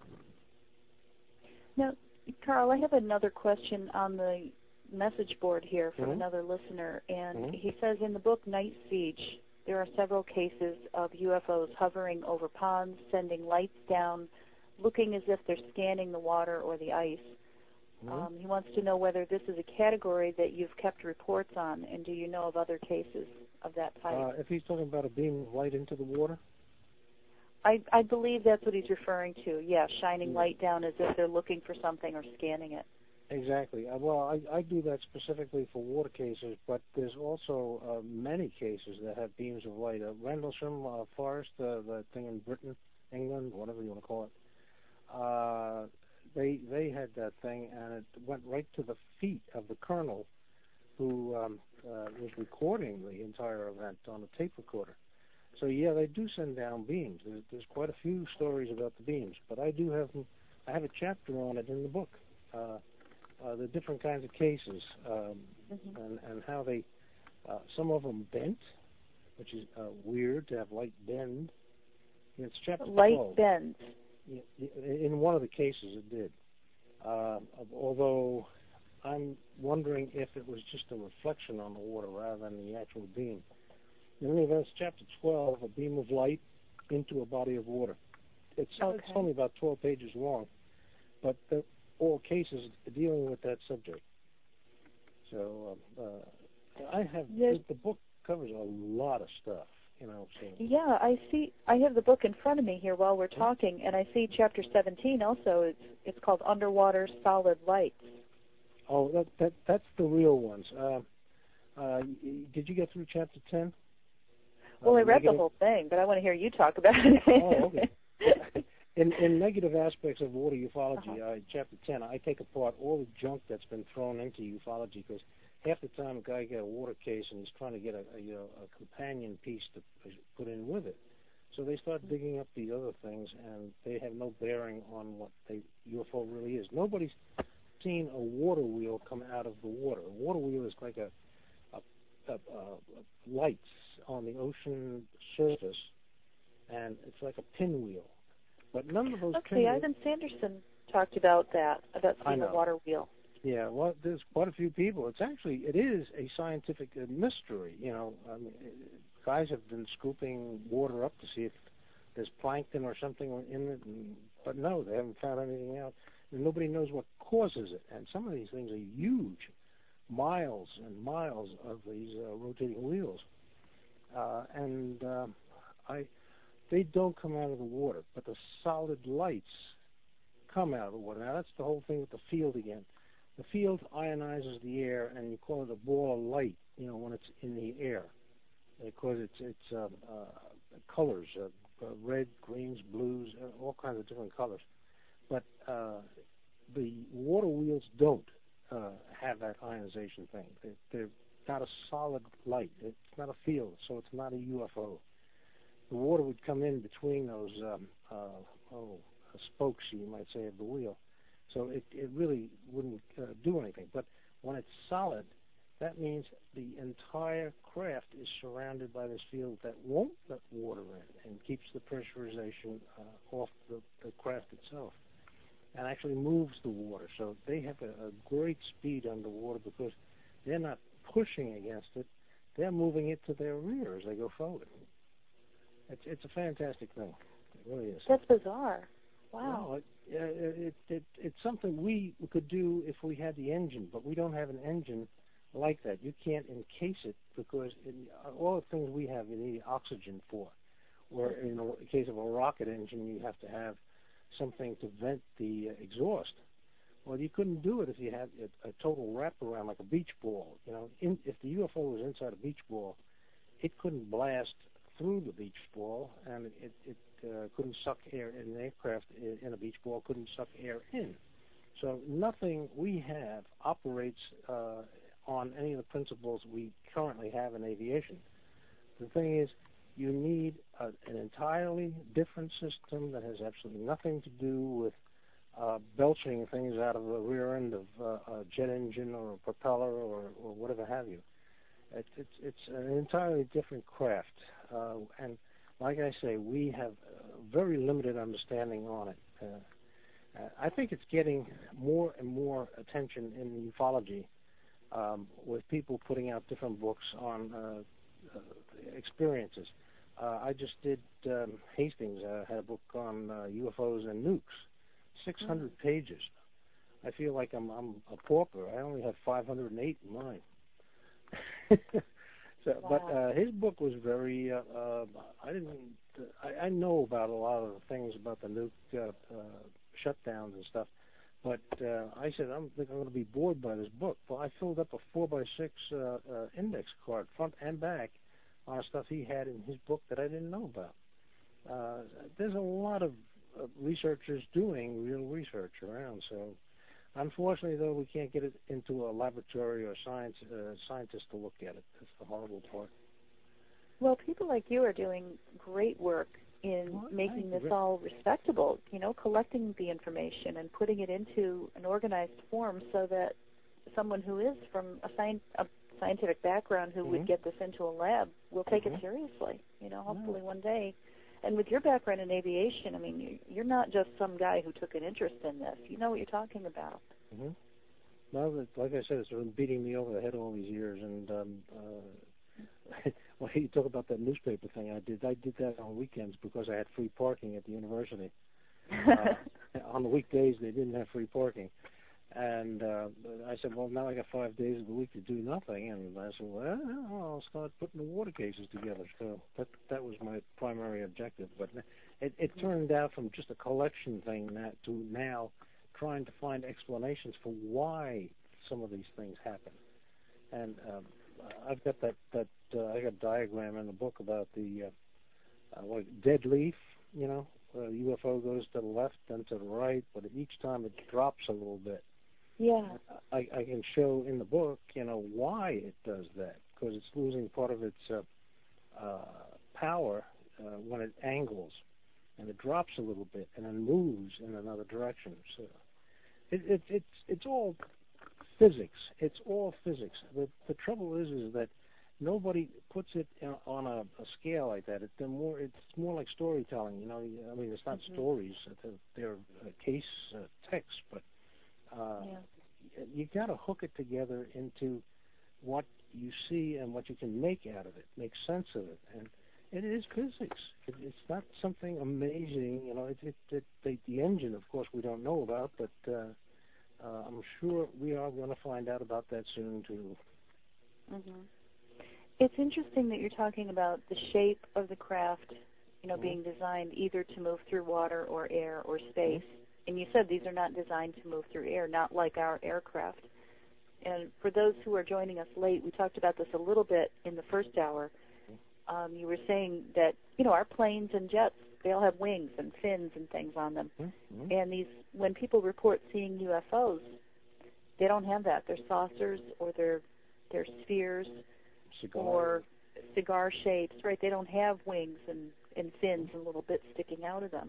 Now, Carl, I have another question on the message board here from mm-hmm. another listener, and mm-hmm. he says in the book Night Siege, there are several cases of U F Os hovering over ponds, sending lights down, looking as if they're scanning the water or the ice. Mm-hmm. Um, he wants to know whether this is a category that you've kept reports on, and do you know of other cases of that type? Uh, if he's talking about a beam of light into the water? I, I believe that's what he's referring to, yeah, shining mm-hmm. light down as if they're looking for something or scanning it. Exactly. Uh, well, I, I do that specifically for water cases, but there's also uh, many cases that have beams of light. Uh, Rendlesham uh, Forest, uh, the thing in Britain, England, whatever you want to call it, uh, they they had that thing, and it went right to the feet of the colonel who um, uh, was recording the entire event on a tape recorder. So, yeah, they do send down beams. There's, there's quite a few stories about the beams, but I do have I have a chapter on it in the book. Uh, uh, the different kinds of cases um, mm-hmm. and, and how they, uh, some of them bent, which is uh, weird to have light bend. It's chapter light twelve. bends. In one of the cases it did. Uh, although I'm wondering if it was just a reflection on the water rather than the actual beam. In any event, it's chapter twelve, a beam of light into a body of water. It's, okay. it's only about twelve pages long, but they're all cases dealing with that subject. So uh, uh, I have, the, the book covers a lot of stuff. You know, so. Yeah, I see. I have the book in front of me here while we're talking, and I see chapter seventeen also. It's it's called Underwater Solid Lights. Oh, that that that's the real ones. Uh, uh, did you get through chapter ten? Well, uh, I read negative? the whole thing, but I want to hear you talk about it. Oh, okay. In, in negative aspects of water ufology, uh-huh. uh, chapter ten, I take apart all the junk that's been thrown into ufology, because half the time a guy gets a water case and he's trying to get a, a, you know, a companion piece to put in with it. So they start digging up the other things, and they have no bearing on what the U F O really is. Nobody's seen a water wheel come out of the water. A water wheel is like a, a, a, a lights on the ocean surface, and it's like a pinwheel. But none of those Okay, Ivan Sanderson talked about that, about seeing a water wheel. Yeah, well, there's quite a few people. It's actually, it is a scientific uh, mystery. You know, I mean, guys have been scooping water up to see if there's plankton or something in it, and, but no, they haven't found anything out. And nobody knows what causes it. And some of these things are huge, miles and miles of these uh, rotating wheels. Uh, and uh, I... They don't come out of the water, but the solid lights come out of the water. Now, that's the whole thing with the field again. The field ionizes the air, and you call it a ball of light, you know, when it's in the air, because it's it's uh, uh, colors, uh, uh, red, greens, blues, uh, all kinds of different colors. But uh, the water wheels don't uh, have that ionization thing. They, they're not a solid light. It's not a field, so it's not a U F O. The water would come in between those um, uh, oh, spokes, you might say, of the wheel. So it, it really wouldn't uh, do anything. But when it's solid, that means the entire craft is surrounded by this field that won't let water in and keeps the pressurization uh, off the, the craft itself and actually moves the water. So they have a, a great speed underwater because they're not pushing against it. They're moving it to their rear as they go forward. It's it's a fantastic thing. It really is. That's bizarre. Wow. Well, it, it, it, it, it's something we could do if we had the engine, but we don't have an engine like that. You can't encase it because in, all the things we have you need oxygen for. Or in the case of a rocket engine, you have to have something to vent the uh, exhaust. Well, you couldn't do it if you had a, a total wraparound like a beach ball. You know, in, if the U F O was inside a beach ball, it couldn't blast through the beach ball, and it, it uh, couldn't suck air in an aircraft in, in a beach ball, couldn't suck air in. So nothing we have operates uh, on any of the principles we currently have in aviation. The thing is, you need a, an entirely different system that has absolutely nothing to do with uh, belching things out of the rear end of uh, a jet engine or a propeller or, or whatever have you. It, it's, it's an entirely different craft, uh, and like I say, we have a very limited understanding on it. Uh, I think it's getting more and more attention in ufology, um, with people putting out different books on uh, uh, experiences. Uh, I just did um, Hastings uh, had a book on uh, U F Os and nukes, six hundred mm. pages. I feel like I'm I'm a pauper. I only have five hundred eight in mine. so, wow. But uh, his book was very. Uh, uh, I didn't. Uh, I, I know about a lot of the things about the nuke uh, uh, shutdowns and stuff, but uh, I said I'm think I'm going to be bored by this book. Well, I filled up a four by six uh, uh, index card, front and back, on stuff he had in his book that I didn't know about. Uh, there's a lot of uh, researchers doing real research around, so. Unfortunately, though, we can't get it into a laboratory or science uh, scientists to look at it. That's the horrible part. Well, people like you are doing great work in well, making this all respectable, you know, collecting the information and putting it into an organized form so that someone who is from a, sci- a scientific background who mm-hmm. would get this into a lab will take mm-hmm. it seriously, you know, hopefully yeah. one day. And with your background in aviation, I mean, you're not just some guy who took an interest in this. You know what you're talking about. Mm-hmm. Well, like I said, it's been beating me over the head all these years. And um, uh, well, you talk about that newspaper thing I did. I did that on weekends because I had free parking at the university. uh, on the weekdays, they didn't have free parking. And uh, I said, well, now I got five days of the week to do nothing. And I said, well, I'll start putting the water cases together. So that that was my primary objective. But it, it turned out from just a collection thing that to now trying to find explanations for why some of these things happen. And um, I've got that, that uh, I got a diagram in the book about the uh, uh, what, dead leaf, you know, a U F O goes to the left, then to the right, but each time it drops a little bit. Yeah. I, I can show in the book, you know, why it does that, because it's losing part of its uh, uh, power uh, when it angles, and it drops a little bit and then moves in another direction. So it, it, it's it's all physics. It's all physics. The the trouble is is that nobody puts it in, on a, a scale like that. It, they're more, it's more like storytelling. You know, I mean, it's not mm-hmm. stories. They're uh, case uh, texts, but uh, yeah. you got to hook it together into what you see and what you can make out of it, make sense of it. And it is physics. It, it's not something amazing. You know, it, it, it, the, the engine, of course, we don't know about, but uh, uh, I'm sure we are going to find out about that soon, too. Mm-hmm. It's interesting that you're talking about the shape of the craft, you know, mm-hmm. being designed either to move through water or air or space. Mm-hmm. And you said these are not designed to move through air, not like our aircraft. And for those who are joining us late, we talked about this a little bit in the first hour. Um, you were saying that, you know, our planes and jets, they all have wings and fins and things on them. Mm-hmm. And these, when people report seeing U F Os, they don't have that. They're saucers or they're, they're spheres. Cigar. Or cigar shapes, right? They don't have wings and, and fins and little bits sticking out of them.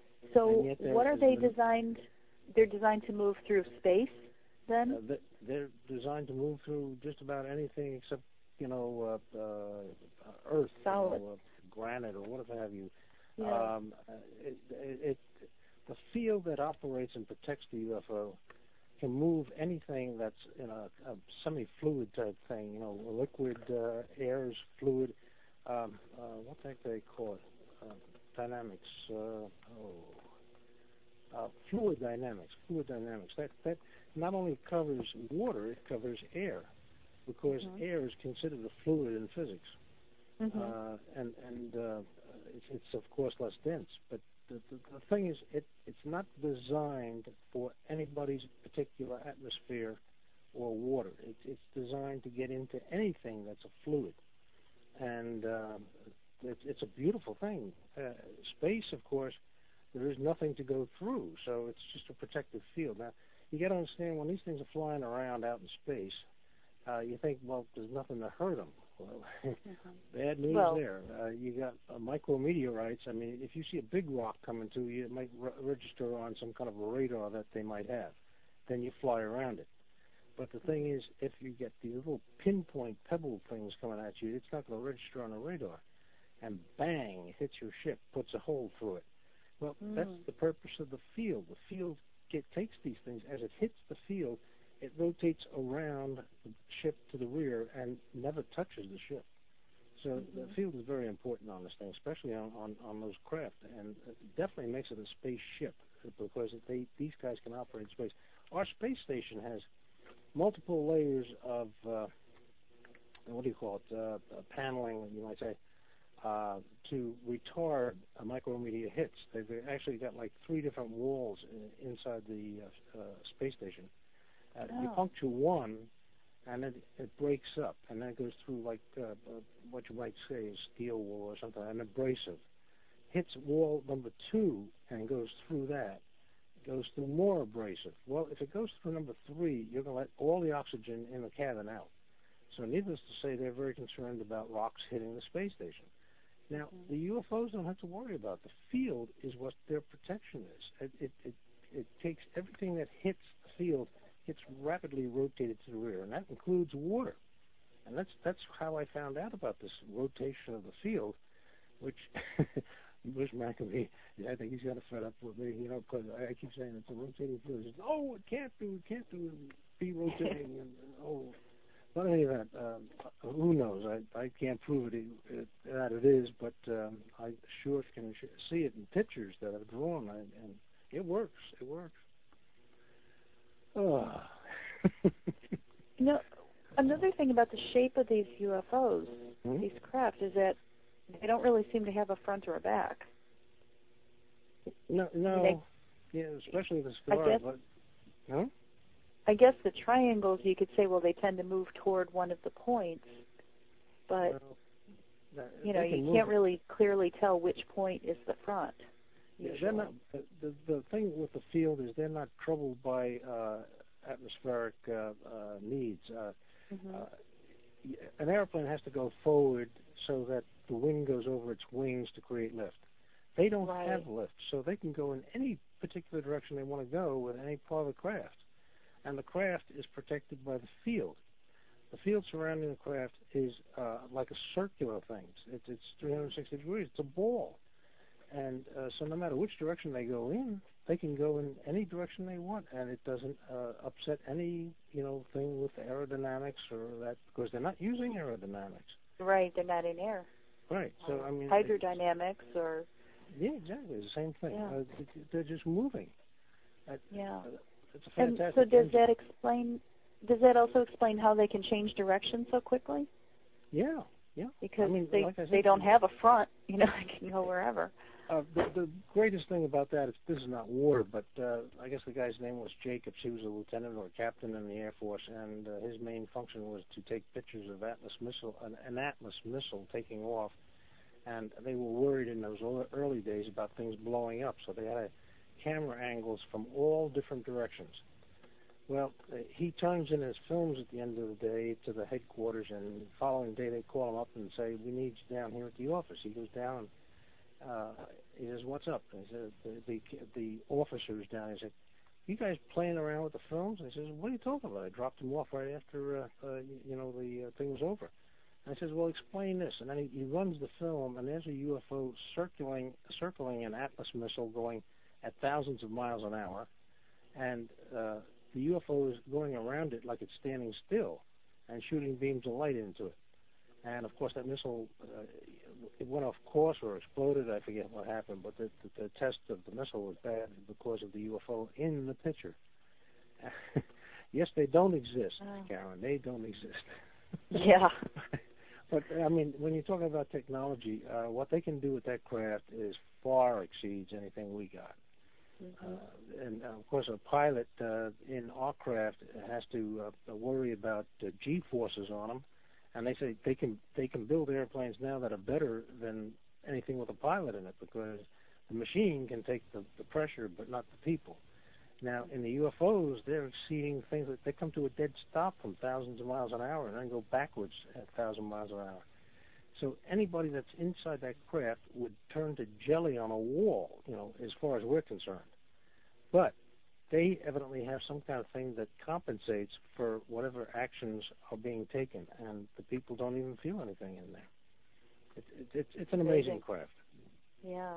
So what are they designed? They're designed to move through space, then? Uh, they're designed to move through just about anything except, you know, uh, uh, earth, solid, you know, uh, granite, or whatever have you. Yeah. Um, it, it, it, the field that operates and protects the U F O can move anything that's in a, a semi-fluid type thing, you know, liquid, uh, airs, fluid, um, uh, what the heck do they call it? Uh, dynamics, uh, oh, uh, fluid dynamics, fluid dynamics. That, that not only covers water, it covers air, because mm-hmm. air is considered a fluid in physics. Mm-hmm. Uh, and and uh, it's, it's, of course, less dense, but The, the, the thing is, it, it's not designed for anybody's particular atmosphere or water. It, it's designed to get into anything that's a fluid. And uh, it, it's a beautiful thing. Uh, space, of course, there is nothing to go through, so it's just a protective field. Now, you got to understand, when these things are flying around out in space, uh, you think, well, there's nothing to hurt them. Well, mm-hmm. bad news well, there. Uh, you got uh, micrometeorites. I mean, if you see a big rock coming to you, it might re- register on some kind of a radar that they might have. Then you fly around it. But the thing is, if you get these little pinpoint pebble things coming at you, it's not going to register on a radar. And bang, it hits your ship, puts a hole through it. Well, mm. that's the purpose of the field. The field get, takes these things. As it hits the field, it rotates around the ship to the rear and never touches the ship. So mm-hmm. the field is very important on this thing, especially on, on, on those craft, and it definitely makes it a spaceship because they, these guys can operate in space. Our space station has multiple layers of, uh, what do you call it, uh, paneling, you might say, uh, to retard a micrometeor hits. They've actually got like three different walls in, inside the uh, uh, space station. Uh, oh. You puncture one, and it, it breaks up, and then it goes through like uh, uh, what you might say is steel wool or something, an abrasive. Hits wall number two and goes through that. Goes through more abrasive. Well, if it goes through number three, you're going to let all the oxygen in the cabin out. So needless to say, they're very concerned about rocks hitting the space station. Now, mm-hmm. the U F Os don't have to worry about. The field is what their protection is. It, it, it, it takes everything that hits the field, gets rapidly rotated to the rear, and that includes water. And that's that's how I found out about this rotation of the field, which Bush McAfee, I think he's got to fed up with me, you know, because I keep saying it's a rotating field. He says, oh, it can't do, it can't do, be rotating, and, and oh. But any of that, um, who knows? I I can't prove it, it that it is, but um, I sure can see it in pictures that I've drawn, and, and it works. It works. Oh. You know, another thing about the shape of these U F Os, hmm? these craft, is that they don't really seem to have a front or a back. No, no. They, yeah, especially the cigar. I guess, but, huh? I guess the triangles, you could say, well, they tend to move toward one of the points, but, well, you know, you can't really clearly tell which point is the front. Yeah, they're not. The the thing with the field is they're not troubled by uh, atmospheric uh, uh, needs. Uh, mm-hmm. uh, an airplane has to go forward so that the wind goes over its wings to create lift. They don't right. have lift, so they can go in any particular direction they want to go with any part of the craft. And the craft is protected by the field. The field surrounding the craft is uh, like a circular thing. It's, it's three hundred sixty degrees. It's a ball. And uh, so no matter which direction they go in, they can go in any direction they want, and it doesn't uh, upset any, you know, thing with aerodynamics or that, because they're not using aerodynamics. Right, they're not in air. Right, so I mean... Hydrodynamics or... Yeah, exactly, it's the same thing. Yeah. Uh, they're just moving. Uh, yeah. Uh, it's a fantastic and so does engine. that explain, does that also explain how they can change direction so quickly? Yeah, yeah. Because I mean, they, like I said, they don't have a front, you know, they can go wherever. Uh, the, the greatest thing about that is this is not war, but uh, I guess the guy's name was Jacobs. He was a lieutenant or a captain in the Air Force, and uh, his main function was to take pictures of Atlas missile, an, an Atlas missile taking off, and they were worried in those early days about things blowing up, so they had a camera angles from all different directions. Well, uh, he turns in his films at the end of the day to the headquarters, and the following day they call him up and say, "We need you down here at the office." He goes down and Uh, he says, "What's up?" And he said, the, the the officer's down. He said, "You guys playing around with the films?" And he says, "What are you talking about? I dropped them off right after uh, uh, you know the uh, thing was over." And I says, "Well, explain this." And then he, he runs the film, and there's a U F O circling circling an Atlas missile going at thousands of miles an hour, and uh, the U F O is going around it like it's standing still and shooting beams of light into it. And, of course, that missile, uh, it went off course or exploded. I forget what happened, but the, the, the test of the missile was bad because of the U F O in the picture. Yes, they don't exist, oh. Karen. They don't exist. Yeah. But, I mean, when you're talking about technology, uh, what they can do with that craft is far exceeds anything we got. Mm-hmm. Uh, and, uh, of course, a pilot uh, in our craft has to uh, worry about uh, G-forces on them. And they say they can they can build airplanes now that are better than anything with a pilot in it, because the machine can take the, the pressure but not the people. Now, in the U F Os, they're exceeding things that they come to a dead stop from thousands of miles an hour and then go backwards at one thousand miles an hour. So anybody that's inside that craft would turn to jelly on a wall, you know, as far as we're concerned. But they evidently have some kind of thing that compensates for whatever actions are being taken, and the people don't even feel anything in there. It, it, it's, it's an amazing craft. Yeah.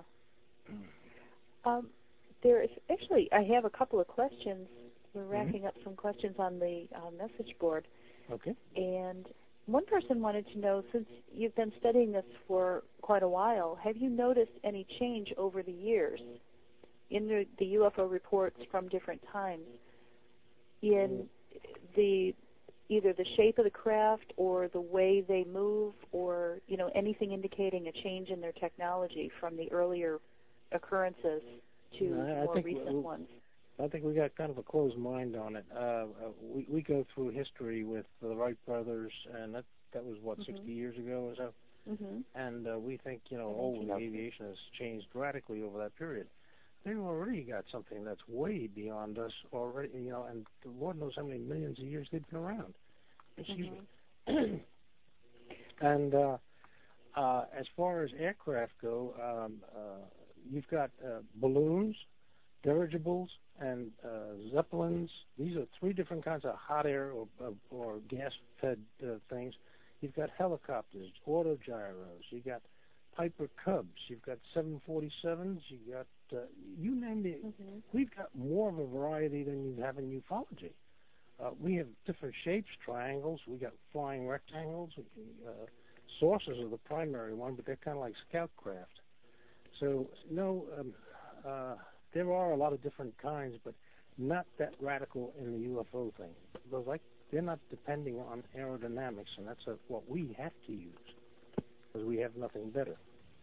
um, there is actually, I have a couple of questions. We're racking mm-hmm. up some questions on the uh, message board. Okay. And one person wanted to know, since you've been studying this for quite a while, have you noticed any change over the years in the, the U F O reports from different times in the either the shape of the craft or the way they move, or, you know, anything indicating a change in their technology from the earlier occurrences to I more think recent we, ones? I think we got kind of a closed mind on it. Uh, we, we go through history with the Wright brothers, and that, that was, what, mm-hmm. sixty years ago or so? Mm-hmm. And uh, we think, you know, oh, aviation has changed radically over that period. They've already got something that's way beyond us already, you know, and the Lord knows how many millions of years they've been around. Excuse mm-hmm. me. And uh, uh, as far as aircraft go, um, uh, you've got uh, balloons, dirigibles, and uh, zeppelins. These are three different kinds of hot air or, or gas-fed uh, things. You've got helicopters, autogyros. You've got Piper Cubs. You've got seven forty-sevens. You've got, uh, you name it. Mm-hmm. We've got more of a variety than you have in ufology. Uh, we have different shapes, triangles. We got flying rectangles. We can, uh, saucers are the primary one, but they're kind of like scout craft. So, no, um, uh, there are a lot of different kinds, but not that radical in the U F O thing. Those, like, they're not depending on aerodynamics, and that's a, what we have to use, because we have nothing better.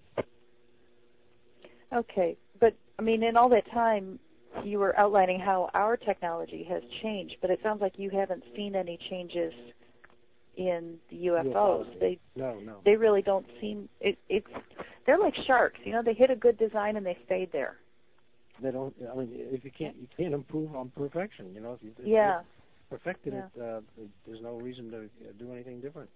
Okay, but, I mean, in all that time, you were outlining how our technology has changed, but it sounds like you haven't seen any changes in the U F Os. They, no, no. They really don't seem, it, it's, they're like sharks, you know, they hit a good design and they stayed there. they don't. I mean, if you can't, you can't improve on perfection. You know, if you if yeah. perfected yeah. it, uh, there's no reason to do anything different.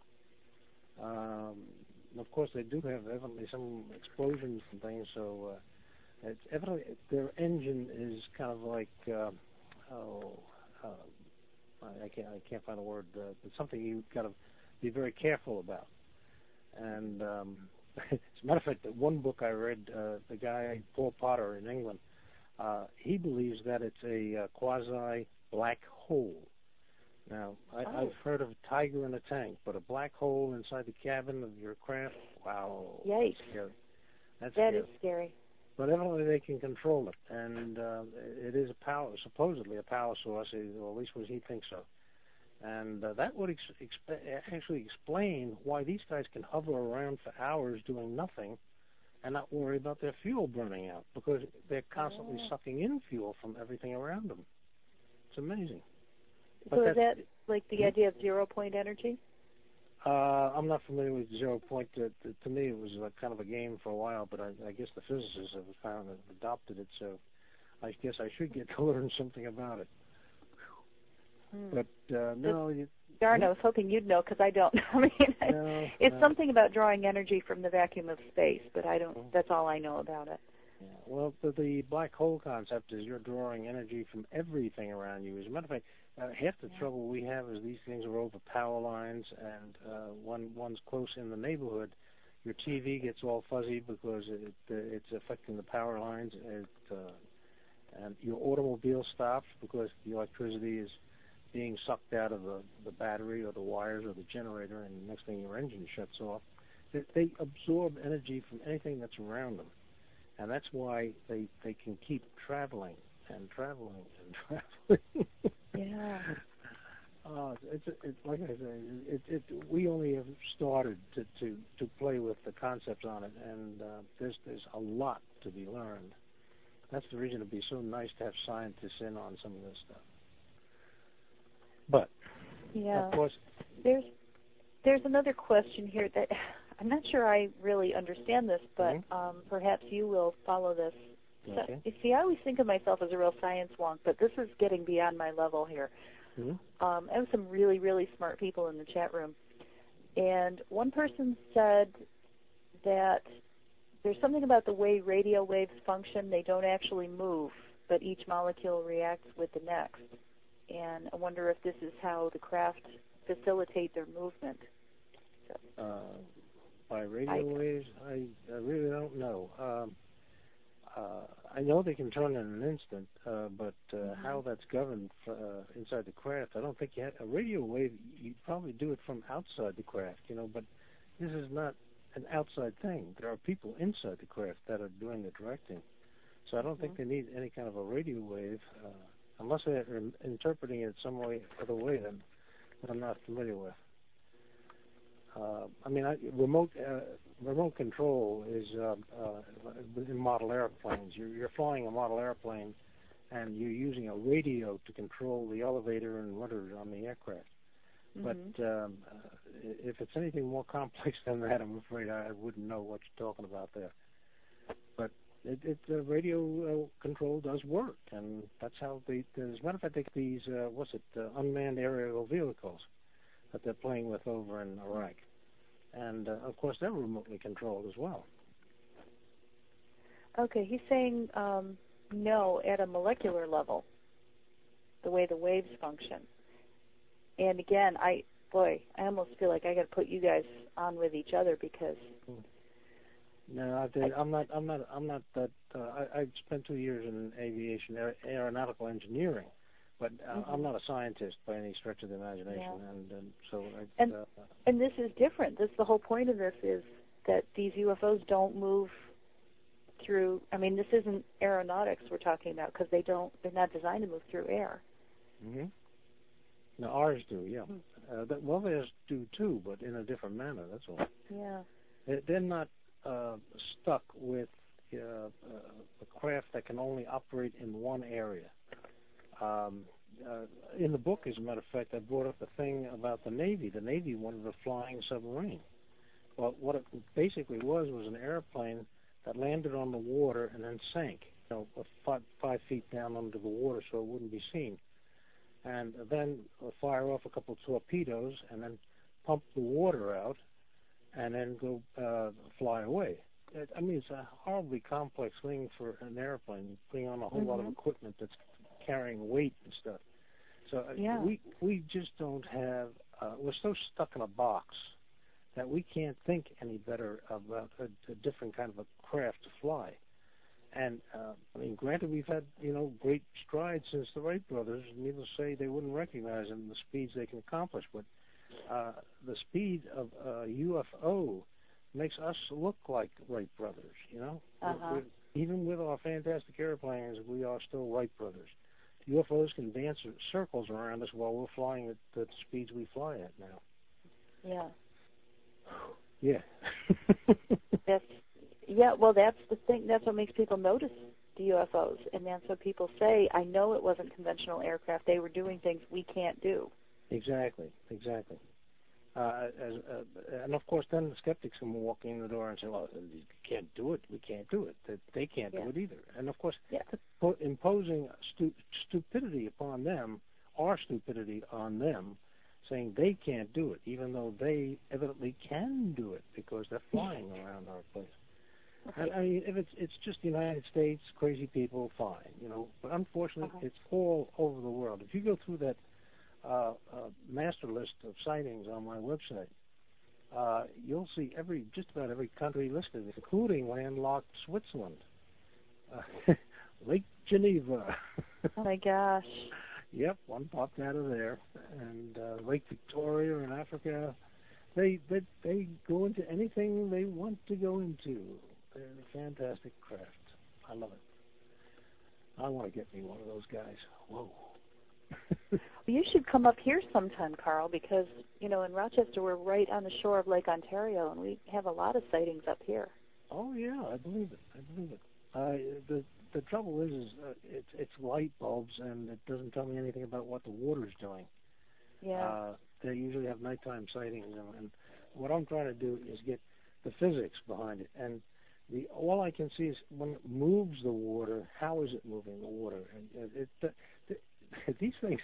Um, of course, they do have evidently some explosions and things, so uh, it's evidently their engine is kind of like uh, oh, uh, I can't I can't find a word. Uh, it's something you got to be very careful about. And um, as a matter of fact, one book I read, uh, the guy Paul Potter in England, uh, he believes that it's a uh, quasi black hole. Now, I, oh. I've heard of a tiger in a tank, but a black hole inside the cabin of your craft, wow. Yikes. That's scary. That's that scary. is scary. But evidently they can control it, and uh, it is a power, supposedly a power source, or at least what he thinks so. And uh, that would ex- exp- actually explain why these guys can hover around for hours doing nothing and not worry about their fuel burning out, because they're constantly oh. sucking in fuel from everything around them. It's amazing. So but is that like the hmm? idea of zero-point energy? Uh, I'm not familiar with zero point. To, to, to me, it was a, kind of a game for a while, but I, I guess the physicists have found have adopted it, so I guess I should get to learn something about it. Hmm. But uh, no, you, darn, hmm? I was hoping you'd know because I don't. I mean, no, it's no. something about drawing energy from the vacuum of space, but I don't. Hmm. That's all I know about it. Yeah. Well, the, the black hole concept is you're drawing energy from everything around you. As a matter of fact, uh, half the yeah. trouble we have is these things are over power lines, and uh, when one's close in the neighborhood, your T V gets all fuzzy because it uh, it's affecting the power lines. It, uh, and your automobile stops because the electricity is being sucked out of the, the battery or the wires or the generator, and the next thing your engine shuts off. They, they absorb energy from anything that's around them. And that's why they they can keep traveling and traveling and traveling. yeah. Uh, it's it's like I say, it, it we only have started to, to, to play with the concepts on it, and uh, there's there's a lot to be learned. That's the reason it'd be so nice to have scientists in on some of this stuff. But yeah. of course, there's there's another question here that. I'm not sure I really understand this, but mm-hmm. um, perhaps you will follow this. So, okay. you see, I always think of myself as a real science wonk, but this is getting beyond my level here. Mm-hmm. Um, I have some really, really smart people in the chat room, and one person said that there's something about the way radio waves function. They don't actually move, but each molecule reacts with the next. And I wonder if this is how the craft facilitate their movement. So, Uh, By radio I, waves, I, I really don't know. Um, uh, I know they can turn in an instant, uh, but uh, mm-hmm. how that's governed for, uh, inside the craft, I don't think you have a radio wave. You'd probably do it from outside the craft, you know. But this is not an outside thing. There are people inside the craft that are doing the directing, so I don't mm-hmm. think they need any kind of a radio wave, uh, unless they're interpreting it some way, other way than that I'm not familiar with. Uh, I mean, I, remote uh, remote control is uh, uh, in model airplanes. You're, you're flying a model airplane, and you're using a radio to control the elevator and rudders on the aircraft. Mm-hmm. But um, uh, if it's anything more complex than that, I'm afraid I wouldn't know what you're talking about there. But it, it uh, radio uh, control does work, and that's how they. As a matter of fact, they these uh, what's it uh, unmanned aerial vehicles that they're playing with over in Iraq. And, uh, of course, they're remotely controlled as well. Okay, he's saying um, no at a molecular level, the way the waves function. And, again, I boy, I almost feel like I got to put you guys on with each other because... No, I did, I'm not. I'm not. I'm not that. Uh, I, I spent two years in aviation, aer- aeronautical engineering, but uh, mm-hmm. I'm not a scientist by any stretch of the imagination, yeah. and, and so. I, and uh, and this is different. This the whole point of this is that these U F Os don't move through. I mean, this isn't aeronautics we're talking about because they don't. They're not designed to move through air. Mm-hmm. No, ours do. Yeah. Mm-hmm. Uh, that, well, theirs do too, but in a different manner. That's all. Yeah. They, they're not. Uh, stuck with uh, uh, a craft that can only operate in one area. Um, uh, in the book, as a matter of fact, I brought up the thing about the Navy. The Navy wanted a flying submarine. Well, what it basically was was an airplane that landed on the water and then sank. know, five, five feet down under the water so it wouldn't be seen. And then fire off a couple of torpedoes and then pump the water out and then go uh, fly away. It, I mean, it's a horribly complex thing for an airplane, putting on a whole mm-hmm. lot of equipment that's carrying weight and stuff. So yeah. we we just don't have, uh, we're so stuck in a box that we can't think any better about a, a different kind of a craft to fly. And, uh, I mean, granted, we've had, you know, great strides since the Wright brothers. Needless to say, they wouldn't recognize them, the speeds they can accomplish. But uh, the speed of uh, U F O makes us look like Wright brothers, you know? Uh-huh. We're, we're, even with our fantastic airplanes, we are still Wright brothers. U F Os can dance circles around us while we're flying at the speeds we fly at now. Yeah. Yeah. That's, yeah, well, that's the thing. That's what makes people notice the U F Os. And that's what people say. I know it wasn't conventional aircraft. They were doing things we can't do. Exactly, exactly. Uh, as, uh, and, of course, then the skeptics can walk in the door and say, well, you can't do it. We can't do it. They, they can't yeah. do it either. And, of course, yeah. imposing stu- stupidity upon them, our stupidity on them, saying they can't do it, even though they evidently can do it because they're flying around our place. Right. I mean, if it's it's just the United States, crazy people, fine, you know. But unfortunately, uh-huh. it's all over the world. If you go through that uh, uh, master list of sightings on my website, uh, you'll see every just about every country listed, including landlocked Switzerland, uh, Lake Geneva. Oh my gosh. Yep, one popped out of there, and uh, Lake Victoria in Africa. They, they they go into anything they want to go into. They're a fantastic craft. I love it. I want to get me one of those guys. Whoa. You should come up here sometime, Carl, because, you know, in Rochester we're right on the shore of Lake Ontario, and we have a lot of sightings up here. Oh, yeah, I believe it. I believe it. Uh, the the trouble is, is uh, it's, it's light bulbs, and it doesn't tell me anything about what the water's doing. Yeah. Uh, they usually have nighttime sightings, and, and what I'm trying to do is get the physics behind it. And the all I can see is when it moves the water, how is it moving the water? And it, it, the, the, these things,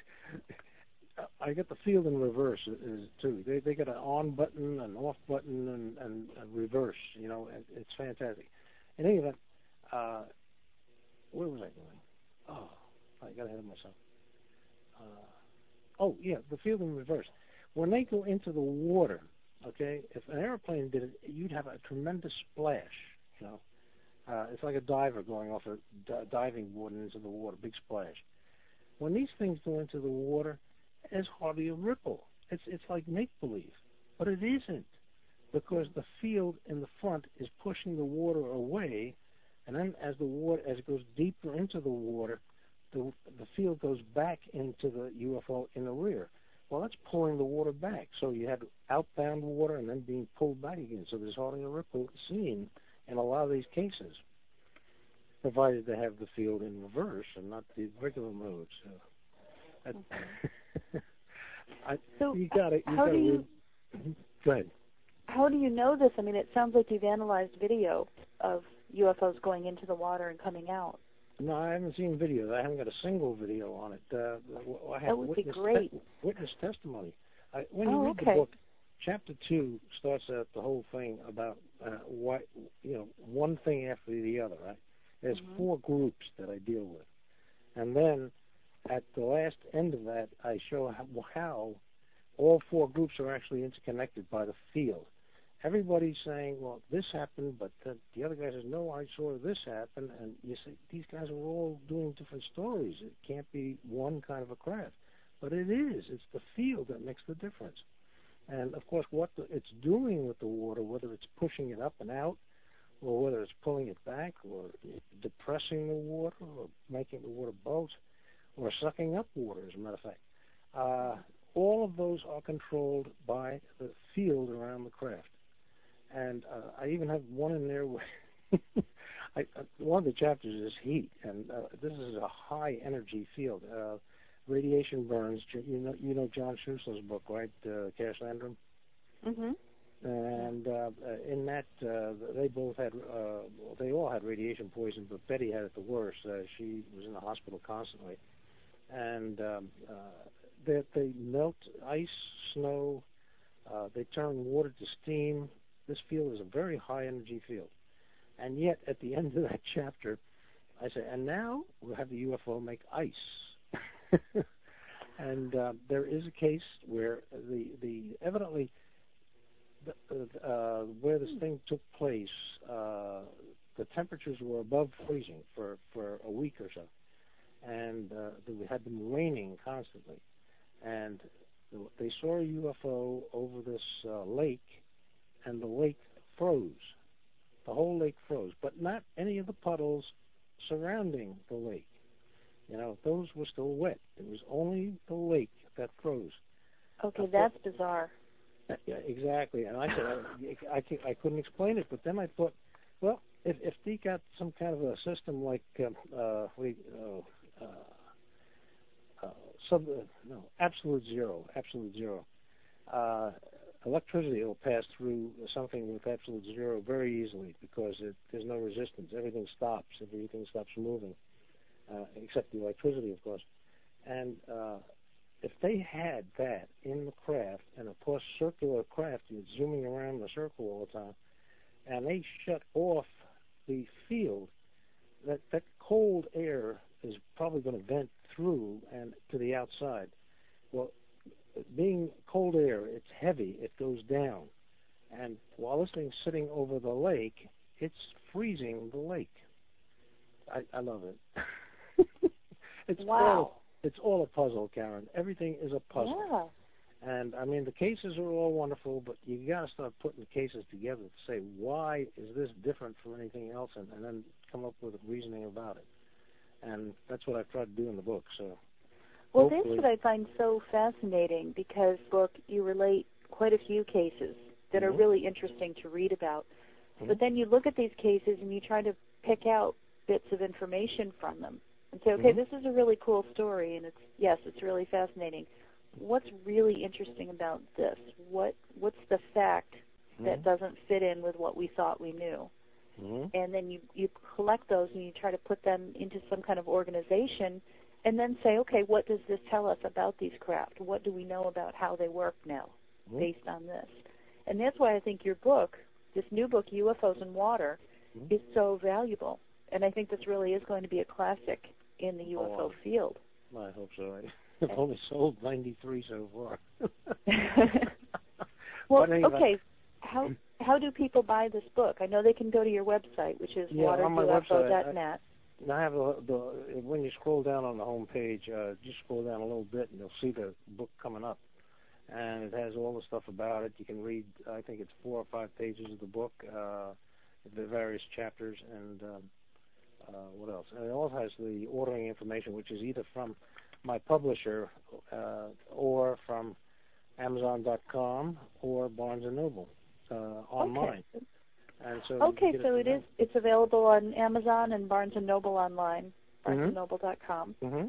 I get the field in reverse is, too. They they got an on button, an off button, and, and a reverse. You know, and it's fantastic. In any event, uh, where was I going? Oh, I got ahead of myself. Uh, oh, yeah, the field in reverse. When they go into the water, okay, if an airplane did it, you'd have a tremendous splash, you know. Uh, it's like a diver going off a d- diving board into the water, big splash. When these things go into the water, there's hardly a ripple. It's it's like make-believe, but it isn't, because the field in the front is pushing the water away, and then as the water as it goes deeper into the water, the the field goes back into the U F O in the rear. Well, that's pulling the water back. So you had outbound water and then being pulled back again. So there's hardly a ripple seen in a lot of these cases, provided they have the field in reverse and not the regular mode. So, I, I, so you got it. You how gotta do you? read. Go ahead. How do you know this? I mean, it sounds like you've analyzed video of U F Os going into the water and coming out. No, I haven't seen videos. I haven't got a single video on it. Uh, I have that would witness be great. Te- witness testimony. I, when you oh, read okay. the book, chapter two starts out the whole thing about uh, what you know, one thing after the other. Right? There's mm-hmm. four groups that I deal with, and then at the last end of that, I show how, how all four groups are actually interconnected by the field. Everybody's saying, well, this happened, but the, the other guy says, no, I saw this happen. And you say, these guys are all doing different stories. It can't be one kind of a craft. But it is. It's the field that makes the difference. And, of course, what the, it's doing with the water, whether it's pushing it up and out, or whether it's pulling it back, or depressing the water, or making the water bulge, or sucking up water, as a matter of fact. Uh, all of those are controlled by the field around the craft. And uh, I even have one in there where I, uh, one of the chapters is heat, and uh, this is a high energy field. Uh, radiation burns. You know, you know John Schuessler's book, right? Uh, Cash Landrum. Mhm. And uh, in that, uh, they both had, uh, well, they all had radiation poison, but Betty had it the worst. Uh, she was in the hospital constantly. And um, uh, they, they melt ice, snow, uh, they turn water to steam. This field is a very high energy field. And yet, at the end of that chapter, I say, and now we'll have the U F O make ice. And uh, there is a case where the, the evidently, the, uh, where this thing took place, uh, the temperatures were above freezing for, for a week or so. And uh, we had them raining constantly. And they saw a U F O over this uh, lake, and the lake froze. The whole lake froze, but not any of the puddles surrounding the lake. You know, those were still wet. It was only the lake that froze. Okay, that's bizarre. Yeah, exactly. And I said, I, I, I couldn't explain it, but then I thought, well, if, if they got some kind of a system like, um, uh, what do you, uh, uh, uh, sub, uh, no, absolute zero, absolute zero, uh, electricity will pass through something with absolute zero very easily because it, there's no resistance. Everything stops. Everything stops moving, uh, except the electricity, of course. And uh, if they had that in the craft, and of course circular craft, you're zooming around the circle all the time, and they shut off the field, that, that cold air is probably going to vent through and to the outside. Well, being cold air, it's heavy, it goes down. And while this thing's sitting over the lake, it's freezing the lake. I, I love it. It's wow. all, it's all a puzzle, Karen. Everything is a puzzle. Yeah. And, I mean, the cases are all wonderful, but you got to start putting the cases together to say, why is this different from anything else, and, and then come up with reasoning about it. And that's what I've tried to do in the book, so... Well, hopefully. that's what I find so fascinating because, look, you relate quite a few cases that mm-hmm. are really interesting to read about. Mm-hmm. But then you look at these cases and you try to pick out bits of information from them and say, okay, mm-hmm. this is a really cool story, and it's yes, it's really fascinating. What's really interesting about this? What What's the fact mm-hmm. that doesn't fit in with what we thought we knew? Mm-hmm. And then you, you collect those and you try to put them into some kind of organization and then say, okay, what does this tell us about these craft? What do we know about how they work now mm-hmm. based on this? And that's why I think your book, this new book, U F Os and Water, mm-hmm. is so valuable. And I think this really is going to be a classic in the U F O oh, field. I hope so. I've only sold ninety-three so far. Well, anyway. okay, how how do people buy this book? I know they can go to your website, which is yeah, water U F O dot net. I have a, the when you scroll down on the home page, uh, just scroll down a little bit, and you'll see the book coming up, and it has all the stuff about it. You can read, I think it's four or five pages of the book, uh, the various chapters, and um, uh, what else? And it also has the ordering information, which is either from my publisher uh, or from Amazon dot com or Barnes and Noble uh, online. Okay. And so okay, so it is. It's available on Amazon and Barnes and Noble online, barnes and noble dot com. Mm-hmm.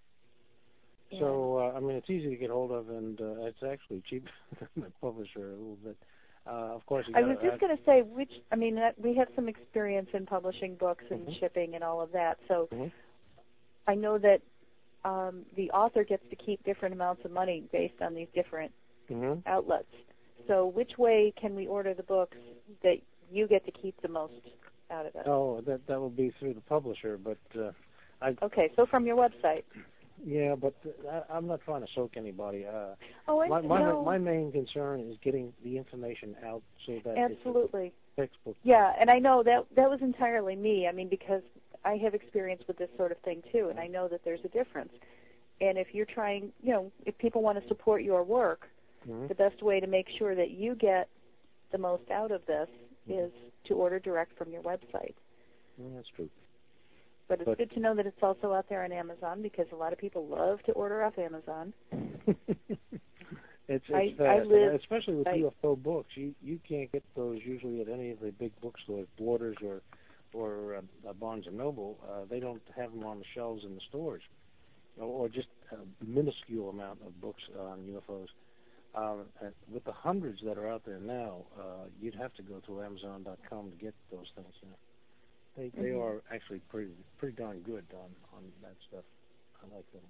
So uh, I mean, it's easy to get hold of, and uh, it's actually cheaper than the publisher a little bit. Uh, of course, you I gotta, was just going to say, which I mean, that, we have some experience in publishing books and mm-hmm. shipping and all of that. So mm-hmm. I know that um, the author gets to keep different amounts of money based on these different mm-hmm. outlets. So which way can we order the books that you get to keep the most out of it? Oh, that that will be through the publisher, but uh, I. Okay, so from your website. Yeah, but uh, I, I'm not trying to soak anybody. Uh, oh, I my my, know. my main concern is getting the information out so that absolutely it's a textbook. Yeah, and I know that that was entirely me. I mean, because I have experience with this sort of thing too, and I know that there's a difference. And if you're trying, you know, if people want to support your work, mm-hmm. the best way to make sure that you get the most out of this is to order direct from your website. Mm, that's true. But it's but, good to know that it's also out there on Amazon because a lot of people love to order off Amazon. it's it's I, fast, I live, especially with I, U F O books. You you can't get those usually at any of the big bookstores, Borders or or uh, Barnes and Noble. Uh, they don't have them on the shelves in the stores, or, or just a minuscule amount of books on U F Os. Um, and with the hundreds that are out there now, uh, you'd have to go through Amazon dot com to get those things. You know, they they mm-hmm. are actually pretty pretty darn good on on that stuff. I like them.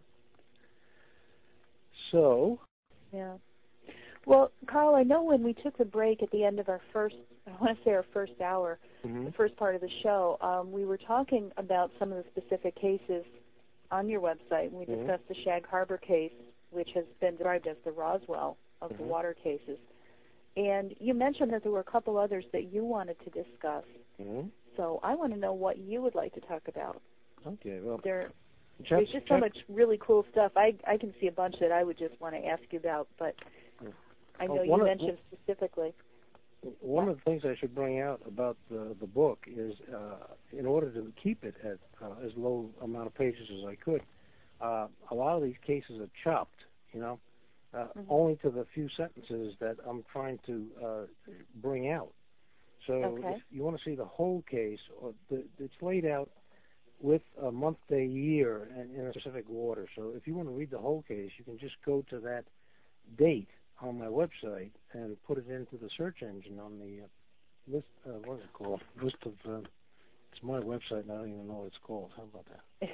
So. Yeah. Well, Carl, I know when we took the break at the end of our first, I want to say our first hour, mm-hmm. the first part of the show, um, we were talking about some of the specific cases on your website. We mm-hmm. discussed the Shag Harbor case, which has been described as the Roswell of mm-hmm. the water cases. And you mentioned that there were a couple others that you wanted to discuss. Mm-hmm. So I want to know what you would like to talk about. Okay, well, there, check, there's just check. so much really cool stuff. I I can see a bunch that I would just want to ask you about, but I know well, you mentioned of, specifically. One of the things I should bring out about the, the book is, uh, in order to keep it at uh, as low amount of pages as I could, uh, a lot of these cases are chopped, you know, uh, mm-hmm. only to the few sentences that I'm trying to uh, bring out. So okay. if you want to see the whole case, or the, it's laid out with a month, day, year, and in a specific order. So if you want to read the whole case, you can just go to that date on my website and put it into the search engine on the uh, list. Uh, what is it called? List of. Uh, it's my website, and I don't even know what it's called. How about that?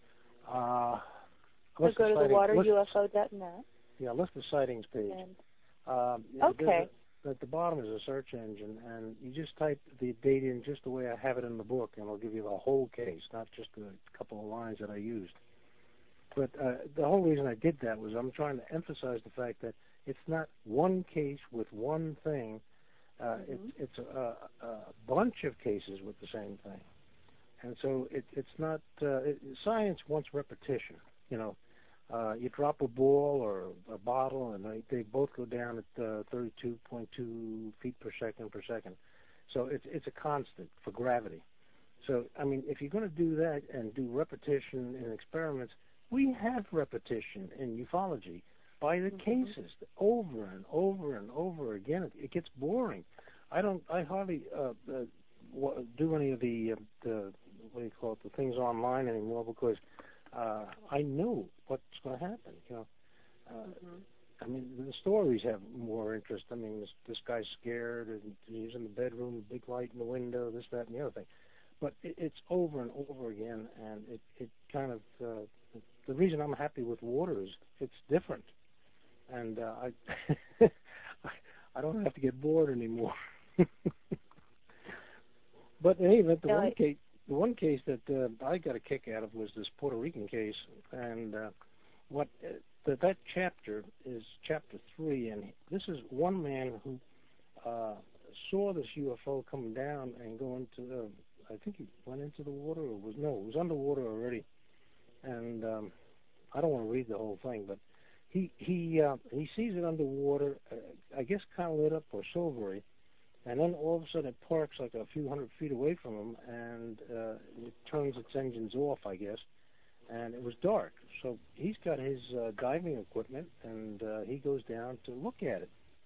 Uh, we'll go to the water U F O dot net. Yeah, list of sightings page. And, um, okay. A, at the bottom is a search engine, and you just type the date in just the way I have it in the book, and it'll give you the whole case, not just a couple of lines that I used. But uh, the whole reason I did that was I'm trying to emphasize the fact that it's not one case with one thing. Uh, mm-hmm. It's it's a, a bunch of cases with the same thing, and so it, it's not. Uh, it, science wants repetition. You know, uh, you drop a ball or a bottle, and they, they both go down at uh, thirty-two point two feet per second per second. So it's it's a constant for gravity. So I mean, if you're going to do that and do repetition in experiments, we have repetition in ufology. By the mm-hmm. cases, over and over and over again, it, it gets boring. I don't. I hardly uh, uh, do any of the, uh, the what do you call it, the things online anymore because uh, I know what's going to happen. You know, uh, mm-hmm. I mean, the stories have more interest. I mean, this this guy's scared and he's in the bedroom, big light in the window, this, that, and the other thing. But it, it's over and over again, and it it kind of uh, the reason I'm happy with water is it's different. And uh, I, I don't have to get bored anymore. But in any event, the no, one I... case, the one case that uh, I got a kick out of was this Puerto Rican case, and uh, what uh, that that chapter is chapter three, and this is one man who uh, saw this U F O coming down and go into the. I think he went into the water, or was no, it was underwater already, and um, I don't want to read the whole thing, but. He he uh, he sees it underwater, uh, I guess kind of lit up or silvery, and then all of a sudden it parks like a few hundred feet away from him, and uh, it turns its engines off, I guess, and it was dark. So he's got his uh, diving equipment, and uh, he goes down to look at it.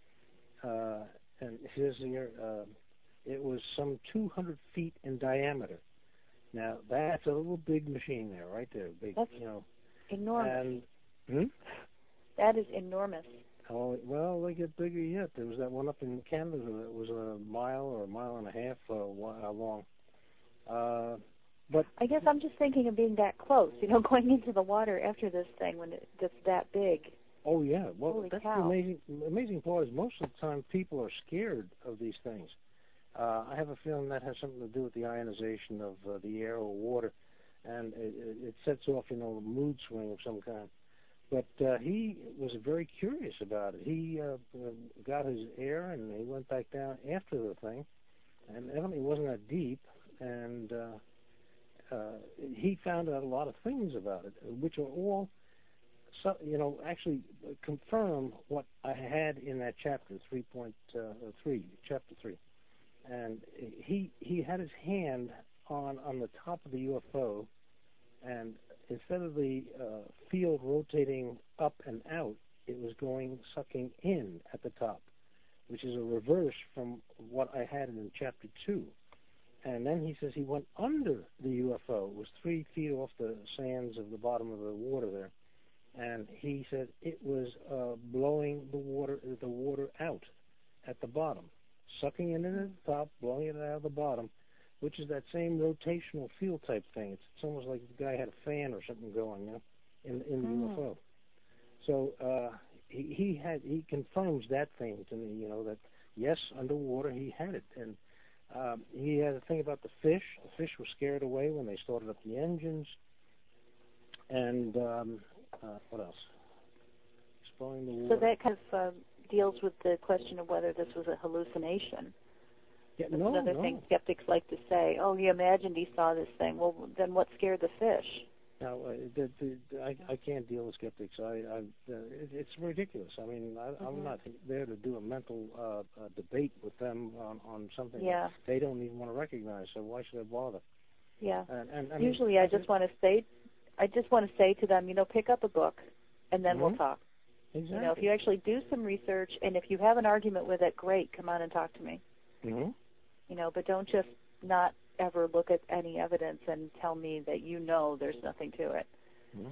Uh, and he says here, uh, it was some two hundred feet in diameter. Now that's a little big machine there, right there, big, that's you know, enormous. And, hmm? That is enormous. Oh, well, they get bigger yet. There was that one up in Canada that was a mile or a mile and a half uh, long. Uh, but I guess I'm just thinking of being that close, you know, going into the water after this thing when it gets that big. Oh, yeah. Well, Holy that's cow. the amazing, amazing part is most of the time people are scared of these things. Uh, I have a feeling that has something to do with the ionization of uh, the air or water, and it, it sets off, you know, a mood swing of some kind. But uh, he was very curious about it. He uh, got his air and he went back down after the thing, and evidently it wasn't that deep. And uh, uh, he found out a lot of things about it, which are all, so, you know, actually confirm what I had in that chapter three point three, chapter three. And he he had his hand on on the top of the U F O, and instead of the uh, field rotating up and out, it was going sucking in at the top, which is a reverse from what I had in chapter two. And then he says he went under the U F O. It was three feet off the sands of the bottom of the water there. and he said it was uh, blowing the water the water out at the bottom, sucking it in at the top, blowing it out of the bottom, which is that same rotational field type thing. It's, it's almost like the guy had a fan or something going, you know, in in the Mm. U F O. So uh, he he had he confirms that thing to me, you know, that yes, underwater he had it, and um, he had a thing about the fish. The fish were scared away when they started up the engines, and um, uh, what else? Exploring the water. So that kind of uh, deals with the question of whether this was a hallucination. Yeah, That's no, another no. thing skeptics like to say. Oh, he imagined he saw this thing. Well, then what scared the fish? Now, uh, the, the, I, I can't deal with skeptics. I, I, uh, it, it's ridiculous. I mean, I, Mm-hmm. I'm not there to do a mental uh, uh, debate with them on, on something Yeah. that they don't even want to recognize. So why should I bother? Yeah. And, and I mean, Usually, I just want to say, I just want to say to them, you know, pick up a book, and then Mhm. we'll talk. Exactly. You know, if you actually do some research, and if you have an argument with it, great, come on and talk to me. Mhm. You know, but don't just not ever look at any evidence and tell me that you know there's nothing to it. Mm-hmm.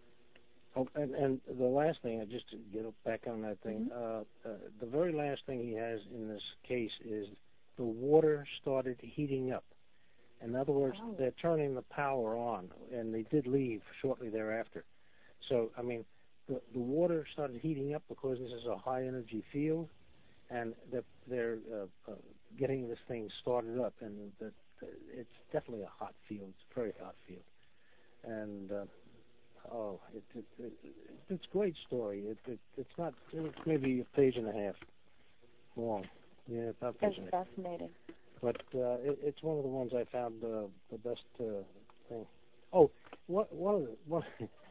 Oh, and, and the last thing, just to get back on that thing, Mm-hmm. uh, uh, the very last thing he has in this case is the water started heating up. In other words, Oh. they're turning the power on, and they did leave shortly thereafter. So, I mean, the, the water started heating up because this is a high-energy field, and they're, they're uh, uh, getting this thing started up, and the, the, it's definitely a hot field. It's a very hot field. And... Uh, Oh, it, it, it, it's a great story. It, it, it's not, it's maybe a page and a half long. Yeah, it's not a page That's and a half. fascinating. But uh, it, it's one of the ones I found uh, the best uh, thing. Oh, what, one of the, one,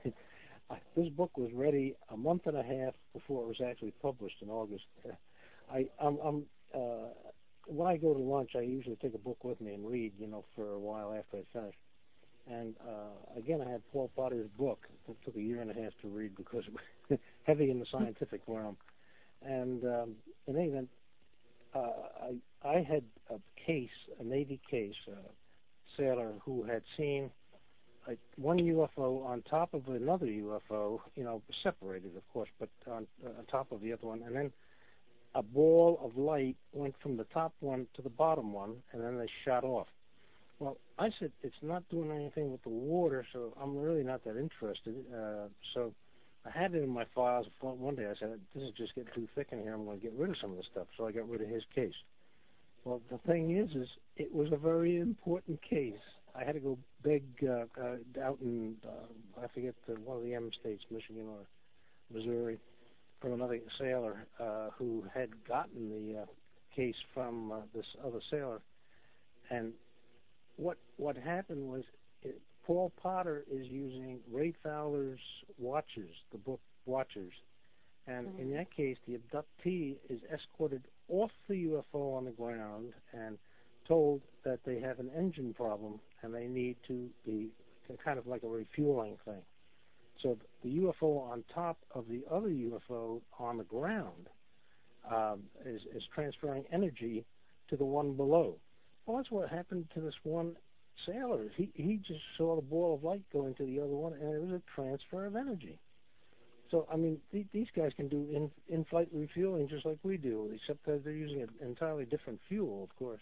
this book was ready a month and a half before it was actually published in August. I, I'm, I'm uh, when I go to lunch, I usually take a book with me and read, you know, for a while after I finish. And uh, again, I had Paul Potter's book. It took a year and a half to read because it was heavy in the scientific realm. And um, in any event, uh, I, I had a case, a Navy case, a sailor who had seen a, one U F O on top of another U F O, you know, separated, of course, but on, uh, on top of the other one. And then a ball of light went from the top one to the bottom one, and then they shot off. Well, I said it's not doing anything with the water, so I'm really not that interested. Uh, so I had it in my files. One day I said, this is just getting too thick in here. I'm going to get rid of some of the stuff. So I got rid of his case. Well, the thing is, is it was a very important case. I had to go beg uh, uh, out in, uh, I forget, uh, one of the M states, Michigan or Missouri, from another sailor uh, who had gotten the uh, case from uh, this other sailor. And What what happened was it, Paul Potter is using Ray Fowler's watchers, the book Watchers, and mm-hmm. in that case, the abductee is escorted off the U F O on the ground and told that they have an engine problem and they need to be kind of like a refueling thing. So the U F O on top of the other U F O on the ground um, is, is transferring energy to the one below. Well, that's what happened to this one sailor. He he just saw the ball of light go into the other one, and it was a transfer of energy. So, I mean, th- these guys can do in, in-flight refueling just like we do, except that they're using an entirely different fuel, of course.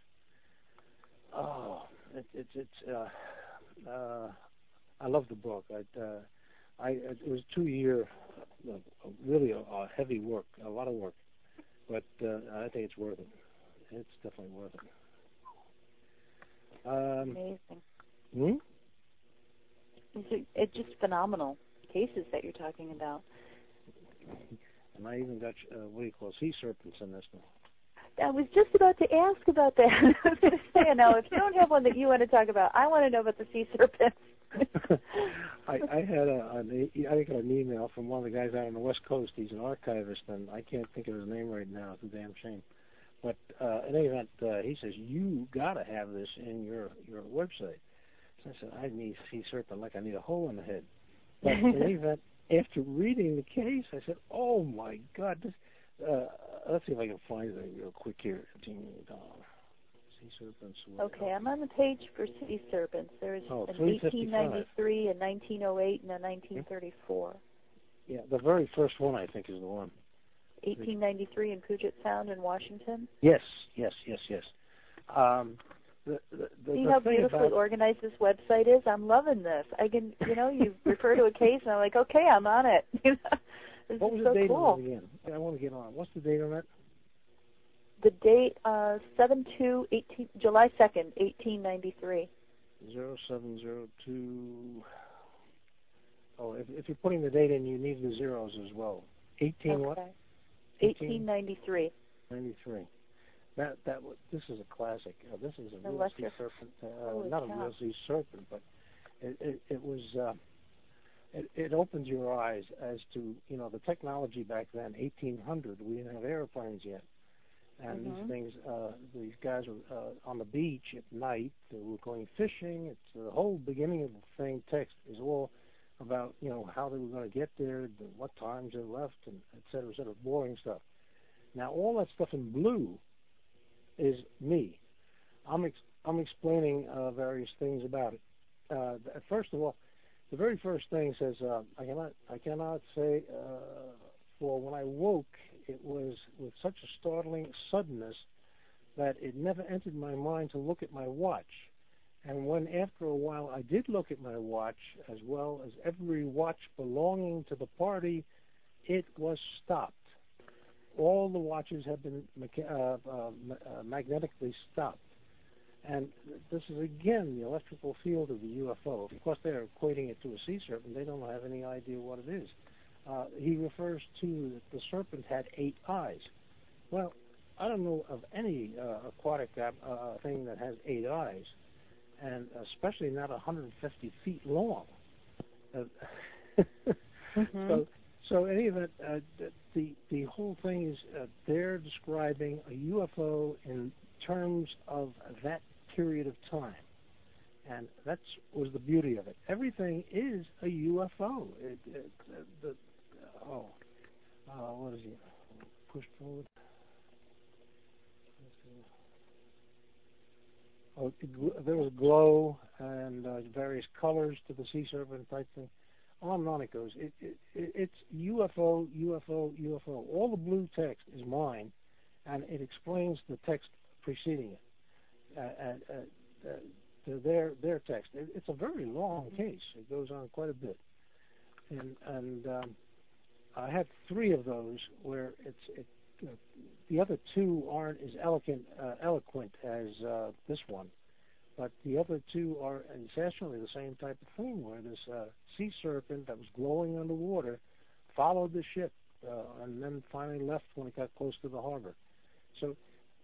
Oh, it, it, it's, uh, uh, I love the book. I, uh, I, it was a two-year, uh, really a, a heavy work, a lot of work, but uh, I think it's worth it. It's definitely worth it. Um, Amazing. Hmm? It's, it's just phenomenal cases that you're talking about. And I even got, uh, what do you call it, sea serpents in this one. I was just about to ask about that. I was going to say, now, if you don't have one that you want to talk about, I want to know about the sea serpents. I, I had a, an, I got an email from one of the guys out on the West Coast. He's an archivist, and I can't think of his name right now. It's a damn shame. But uh, in any event, uh, he says, you got to have this in your, your website. So I said, I need sea serpent like I need a hole in the head. But in any event, after reading the case, I said, oh, my God. This, uh, let's see if I can find it real quick here. Sea serpents. Okay, I'm on the page for sea serpents. There's oh, an eighteen ninety-three, a nineteen oh eight, and a nineteen thirty-four. Yeah, the very first one, I think, is the one. eighteen ninety-three in Puget Sound in Washington. Yes, yes, yes, yes. Um, the, the, the, See the how thing beautifully about, organized this website is? I'm loving this. I can, you know, you refer to a case, and I'm like, okay, I'm on it. You know, this what is was so the date cool. on it again? I want to get on. What's the date on that? The date, uh, seven two eighteen, July second, eighteen ninety-three. Zero seven zero two. Oh, if, if you're putting the date in, you need the zeros as well. Eighteen Okay. what? Eighteen ninety-three. Ninety-three. That that w- this is a classic. Uh, this is a The real Lester- sea serpent. Uh, Holy not cow. a real sea serpent, but it it, it was. Uh, it, it opens your eyes as to you know the technology back then. eighteen hundred. We didn't have airplanes yet. And Mm-hmm. these things, uh, these guys were uh, on the beach at night. They were going fishing. It's the whole beginning of the thing. Text is all about you know how they were going to get there, the, what times they left, and et cetera, et cetera. Boring stuff. Now all that stuff in blue is me. I'm ex- I'm explaining uh, various things about it. Uh, th- first of all, the very first thing says uh, I cannot I cannot say uh, for when I woke. It was with such a startling suddenness that it never entered my mind to look at my watch. And when after a while I did look at my watch, as well as every watch belonging to the party, it was stopped. All the watches have been mecha- uh, uh, uh, magnetically stopped. And this is, again, the electrical field of the U F O. Of course, they're equating it to a sea serpent. They don't have any idea what it is. Uh, he refers to that the serpent had eight eyes. Well, I don't know of any uh, aquatic uh, uh, thing that has eight eyes, and especially not one hundred fifty feet long. Uh, Mm-hmm. So, so in any event, uh, the the whole thing is uh, they're describing a U F O in terms of that period of time, and that's was the beauty of it. Everything is a U F O. It, it, uh, the Oh, uh, what is he? Push forward. Oh, it, gl- there was glow and uh, various colors to the sea serpent type thing. On and on it goes. It, it, it, it's U F O, U F O, U F O. All the blue text is mine, and it explains the text preceding it. Uh, and, uh, uh, their their text. It, it's a very long case. It goes on quite a bit, and and. Um, I had three of those where it's it, uh, the other two aren't as eloquent uh, eloquent as uh, this one, but the other two are essentially the same type of thing, where this uh, sea serpent that was glowing underwater followed the ship uh, and then finally left when it got close to the harbor. So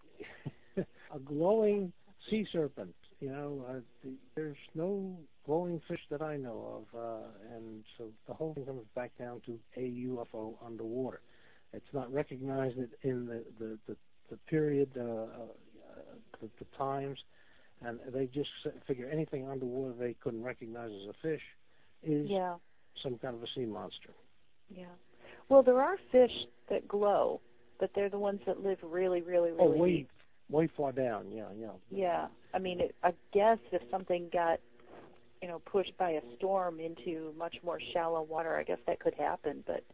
a glowing sea serpent, you know, uh, the, there's no glowing fish that I know of, uh, and so the whole thing comes back down to a U F O underwater. It's not recognized in the the, the, the period, uh, uh, the, the times, and they just figure anything underwater they couldn't recognize as a fish is Yeah. some kind of a sea monster. Yeah. Well, there are fish that glow, but they're the ones that live really, really, really Oh, way, deep. way far down, yeah, yeah. Yeah. I mean, it, I guess if something got, you know, pushed by a storm into much more shallow water, I guess that could happen. But,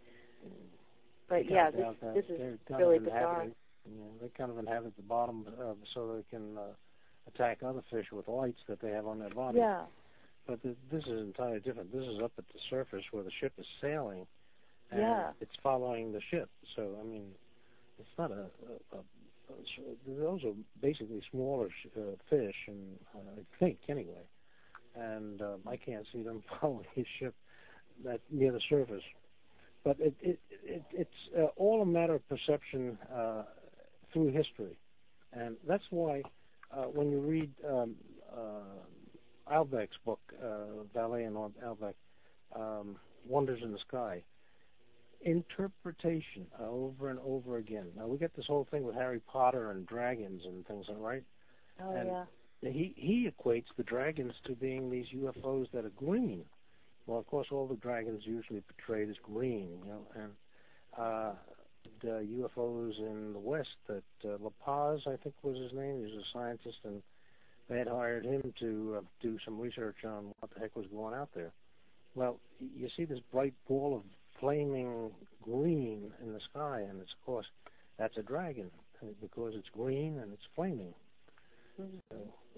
but yeah, this, this is really bizarre. Yeah, they kind of inhabit the bottom uh, so they can uh, attack other fish with lights that they have on their body. Yeah. But the, this is entirely different. This is up at the surface where the ship is sailing, and Yeah. it's following the ship. So, I mean, it's not a... a, a, a those are basically smaller sh- uh, fish, and uh, I think, anyway. And um, I can't see them following a ship that near the surface. But it, it, it, it's uh, all a matter of perception uh, through history. And that's why uh, when you read um, uh, Albeck's book, uh, Vallée and Albeck, um, Wonders in the Sky, interpretation uh, over and over again. Now, we get this whole thing with Harry Potter and dragons and things, right? Oh, and yeah. He, he equates the dragons to being these U F Os that are green. Well, of course, all the dragons usually portrayed as green, you know, and uh, the U F Os in the West that uh, La Paz, I think was his name, he was a scientist, and they had hired him to uh, do some research on what the heck was going out there. Well, you see this bright ball of flaming green in the sky, and it's, of course, that's a dragon because it's green and it's flaming. Mm-hmm. So,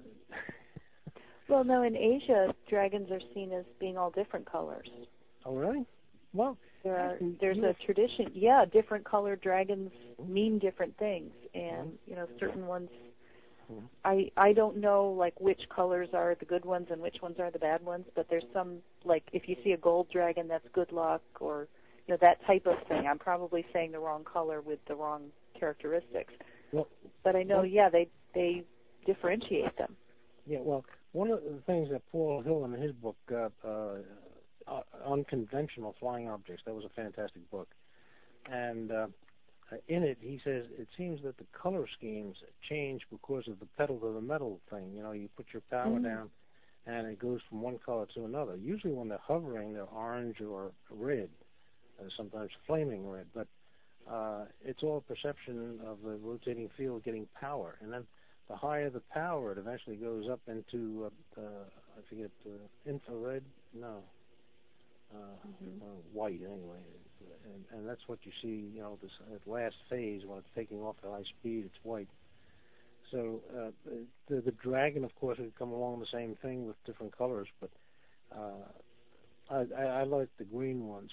well, no, in Asia, dragons are seen as being all different colors. Oh, really? Well, there are, there's a tradition. Yeah, different colored dragons mean different things, and mm-hmm. you know, certain ones. Mm-hmm. I I don't know like which colors are the good ones and which ones are the bad ones, but there's some, like if you see a gold dragon, that's good luck, or you know, that type of thing. I'm probably saying the wrong color with the wrong characteristics. Well, but I know, well, yeah, they they differentiate them. Yeah, well, one of the things that Paul Hill in his book, uh, uh, uh, Unconventional Flying Objects, that was a fantastic book, and uh, in it he says it seems that the color schemes change because of the pedal to the metal thing. You know, you put your power mm-hmm. down, and it goes from one color to another. Usually when they're hovering, they're orange or red, uh, sometimes flaming red, but uh, it's all perception of the rotating field getting power, and then the higher the power, it eventually goes up into, uh, uh, I forget, uh, infrared? No. Uh, mm-hmm. uh, white, anyway. And, and that's what you see, you know, this at last phase, when it's taking off at high speed, it's white. So uh, the, the dragon, of course, would come along the same thing with different colors, but uh, I, I, I like the green ones.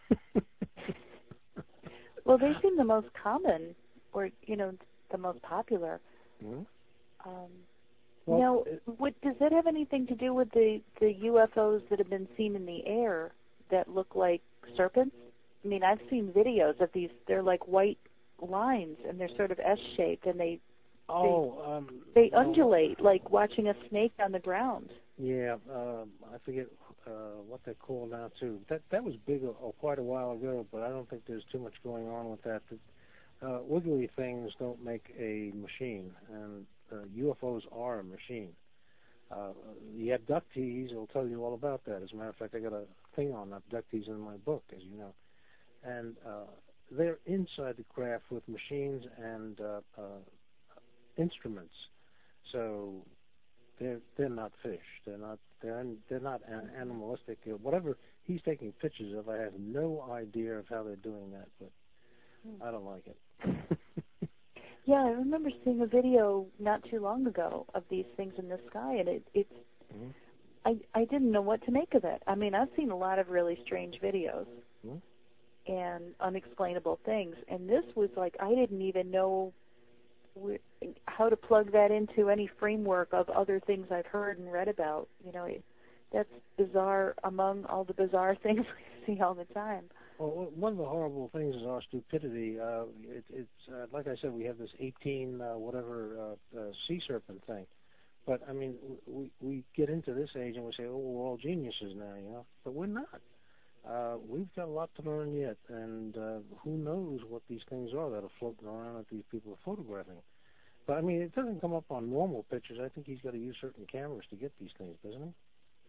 Well, they seem the most common, or, you know, the most popular. Mm-hmm. Um, well, now, it, what, does that have anything to do with the, the U F Os that have been seen in the air that look like serpents? I mean, I've seen videos of these. They're like white lines, and they're sort of S-shaped, and they oh, they, um, they undulate no, like watching a snake on the ground. Yeah, um, I forget uh, what they're called now, too. That that was big uh, quite a while ago, but I don't think there's too much going on with that. The, uh, wiggly things don't make a machine, and uh, U F Os are a machine. Uh, the abductees will tell you all about that. As a matter of fact, I got a thing on abductees in my book, as you know. And uh, they're inside the craft with machines and uh, uh, instruments. So they're they're not fish. They're not they're they're not an animalistic. Whatever he's taking pictures of, I have no idea of how they're doing that, but I don't like it. Yeah, I remember seeing a video not too long ago of these things in the sky, and it, it's mm-hmm. I I didn't know what to make of it. I mean, I've seen a lot of really strange videos mm-hmm. and unexplainable things, and this was like I didn't even know wh- how to plug that into any framework of other things I've heard and read about. You know, it, that's bizarre among all the bizarre things we see all the time. Well, one of the horrible things is our stupidity. Uh, it, it's uh, like I said, we have this eighteen uh, whatever uh, uh, sea serpent thing. But I mean, we we get into this age and we say, oh, we're all geniuses now, you know. But we're not. Uh, we've got a lot to learn yet, and uh, who knows what these things are that are floating around that these people are photographing. But I mean, it doesn't come up on normal pictures. I think he's got to use certain cameras to get these things, doesn't he?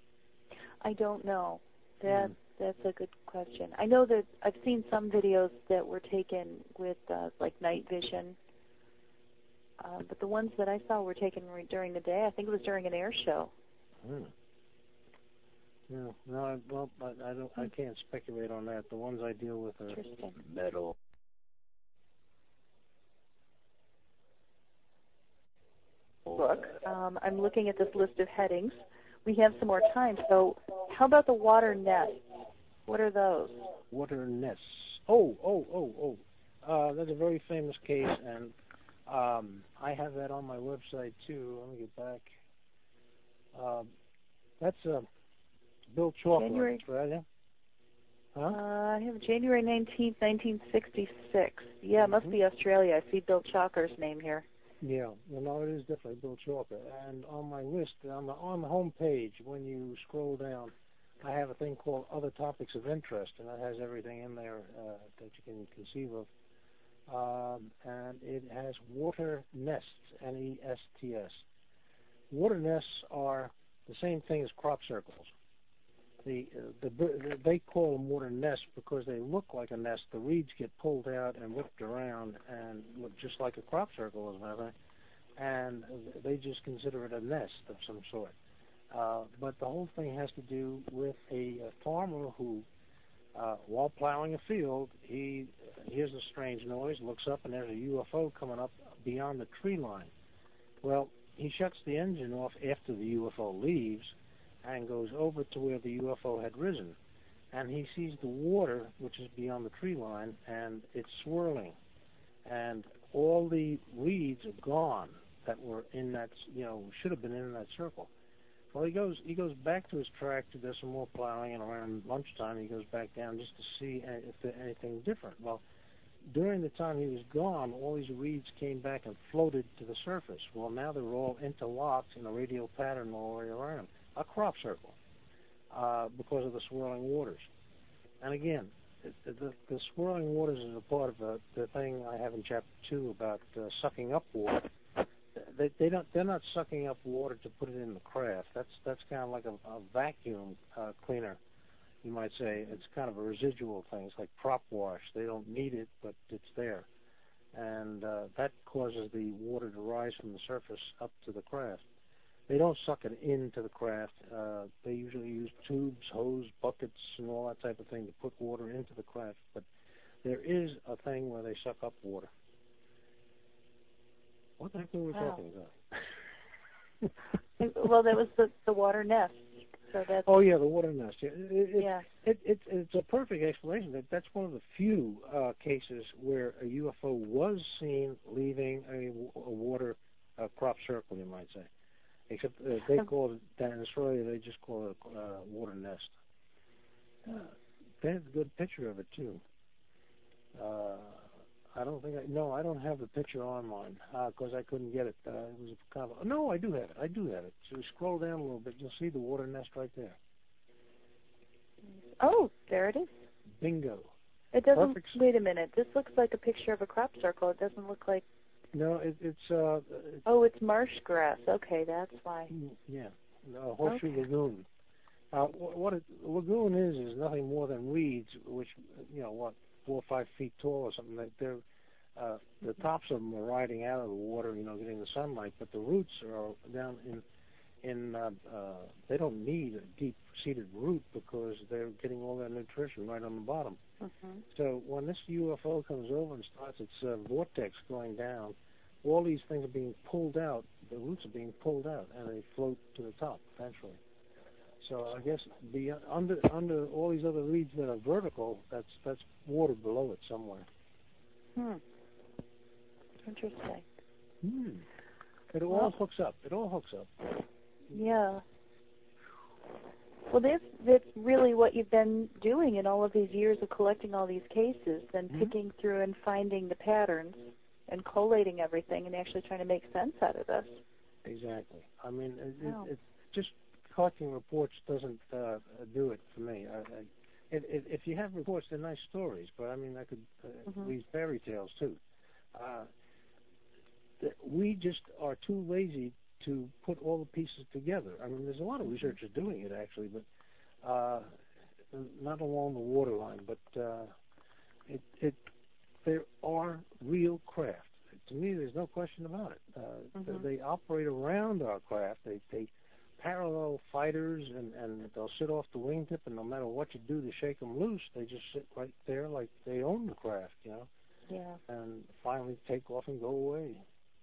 I don't know. That mm. that's a good question. I know that I've seen some videos that were taken with uh, like night vision, uh, but the ones that I saw were taken re- during the day. I think it was during an air show. Mm. Yeah, no, I, well, I, I don't. I can't speculate on that. The ones I deal with are metal. Look, um, I'm looking at this list of headings. We have some more time, so how about the water nests? What are those? Water nests. Oh, oh, oh, oh. Uh, that's a very famous case, and um, I have that on my website, too. Let me get back. Uh, that's uh, Bill Chalker, January. Australia. Huh? Uh, I have January nineteenth, nineteen sixty-six. Yeah, it must mm-hmm. be Australia. I see Bill Chalker's name here. Yeah, well, no, it is definitely Bill Chalker. And on my list, on the, on the home page, when you scroll down, I have a thing called Other Topics of Interest, and that has everything in there uh, that you can conceive of. Um, and it has water nests, N E S T S. Water nests are the same thing as crop circles. The, uh, the they call them water nests because they look like a nest. The reeds get pulled out and whipped around and look just like a crop circle, as a matter of fact. And they just consider it a nest of some sort. Uh, but the whole thing has to do with a, a farmer who Uh, while plowing a field, he hears a strange noise, looks up, and there's a U F O coming up beyond the tree line. Well, he shuts the engine off after the U F O leaves and goes over to where the U F O had risen. And he sees the water, which is beyond the tree line, and it's swirling. And all the reeds are gone that were in that, you know, should have been in that circle. Well, he goes he goes back to his tractor, does some more plowing, and around lunchtime he goes back down just to see if there's anything different. Well, during the time he was gone, all these reeds came back and floated to the surface. Well, now they're all interlocked in a radial pattern all the way around, a crop circle, uh, because of the swirling waters. And again, the, the, the swirling waters is a part of the, the thing I have in chapter two about uh, sucking up water. They, they don't. They're not sucking up water to put it in the craft. That's that's kind of like a, a vacuum uh, cleaner, you might say. It's kind of a residual thing. It's like prop wash. They don't need it, but it's there, and uh, that causes the water to rise from the surface up to the craft. They don't suck it into the craft. Uh, they usually use tubes, hose, buckets, and all that type of thing to put water into the craft. But there is a thing where they suck up water. What the heck were we wow. talking about? Well, that was the, the water nest. So that's oh, yeah, the water nest. Yeah, it, it, yeah. It, it, it's a perfect explanation. That That's one of the few uh, cases where a U F O was seen leaving a, a water uh, crop circle, you might say. Except uh, they call it, down in Australia, they just call it a uh, water nest. Uh, they have a good picture of it, too. Uh, I don't think I, no, I don't have the picture on mine because uh, I couldn't get it. Uh, it was kind of, no, I do have it. I do have it. So scroll down a little bit, you'll see the water nest right there. Oh, there it is. Bingo. It doesn't, Perfect. wait a minute, this looks like a picture of a crop circle. It doesn't look like... No, it, it's... Uh, it, oh, it's marsh grass. Okay, that's why. Yeah, uh, horseshoe okay. lagoon. Uh, what a lagoon is is nothing more than reeds, which, you know, what, four or five feet tall or something. Like they're, uh, the tops of them are riding out of the water, you know, getting the sunlight, but the roots are down in, in uh, uh, they don't need a deep-seated root because they're getting all their nutrition right on the bottom. Mm-hmm. So when this U F O comes over and starts its uh, vortex going down, all these things are being pulled out, the roots are being pulled out, and they float to the top eventually. So I guess the under under all these other reeds that are vertical, that's that's water below it somewhere. Hmm. Interesting. Hmm. It all well, hooks up. It all hooks up. Yeah. Well, that's that's really what you've been doing in all of these years of collecting all these cases and mm-hmm. picking through and finding the patterns and collating everything and actually trying to make sense out of this. Exactly. I mean, it, wow. it, it just collecting reports doesn't uh, do it for me. I, I, it, it, if you have reports, they're nice stories, but I mean, I could uh, mm-hmm. read fairy tales too. Uh, th- we just are too lazy to put all the pieces together. I mean, there's a lot of mm-hmm. researchers doing it actually, but uh, not along the waterline. But uh, it, it, there are real craft. To me, there's no question about it. Uh, mm-hmm. They operate around our craft. They, they parallel fighters, and, and they'll sit off the wingtip, and no matter what you do to shake them loose, they just sit right there like they own the craft, you know? Yeah. And finally take off and go away.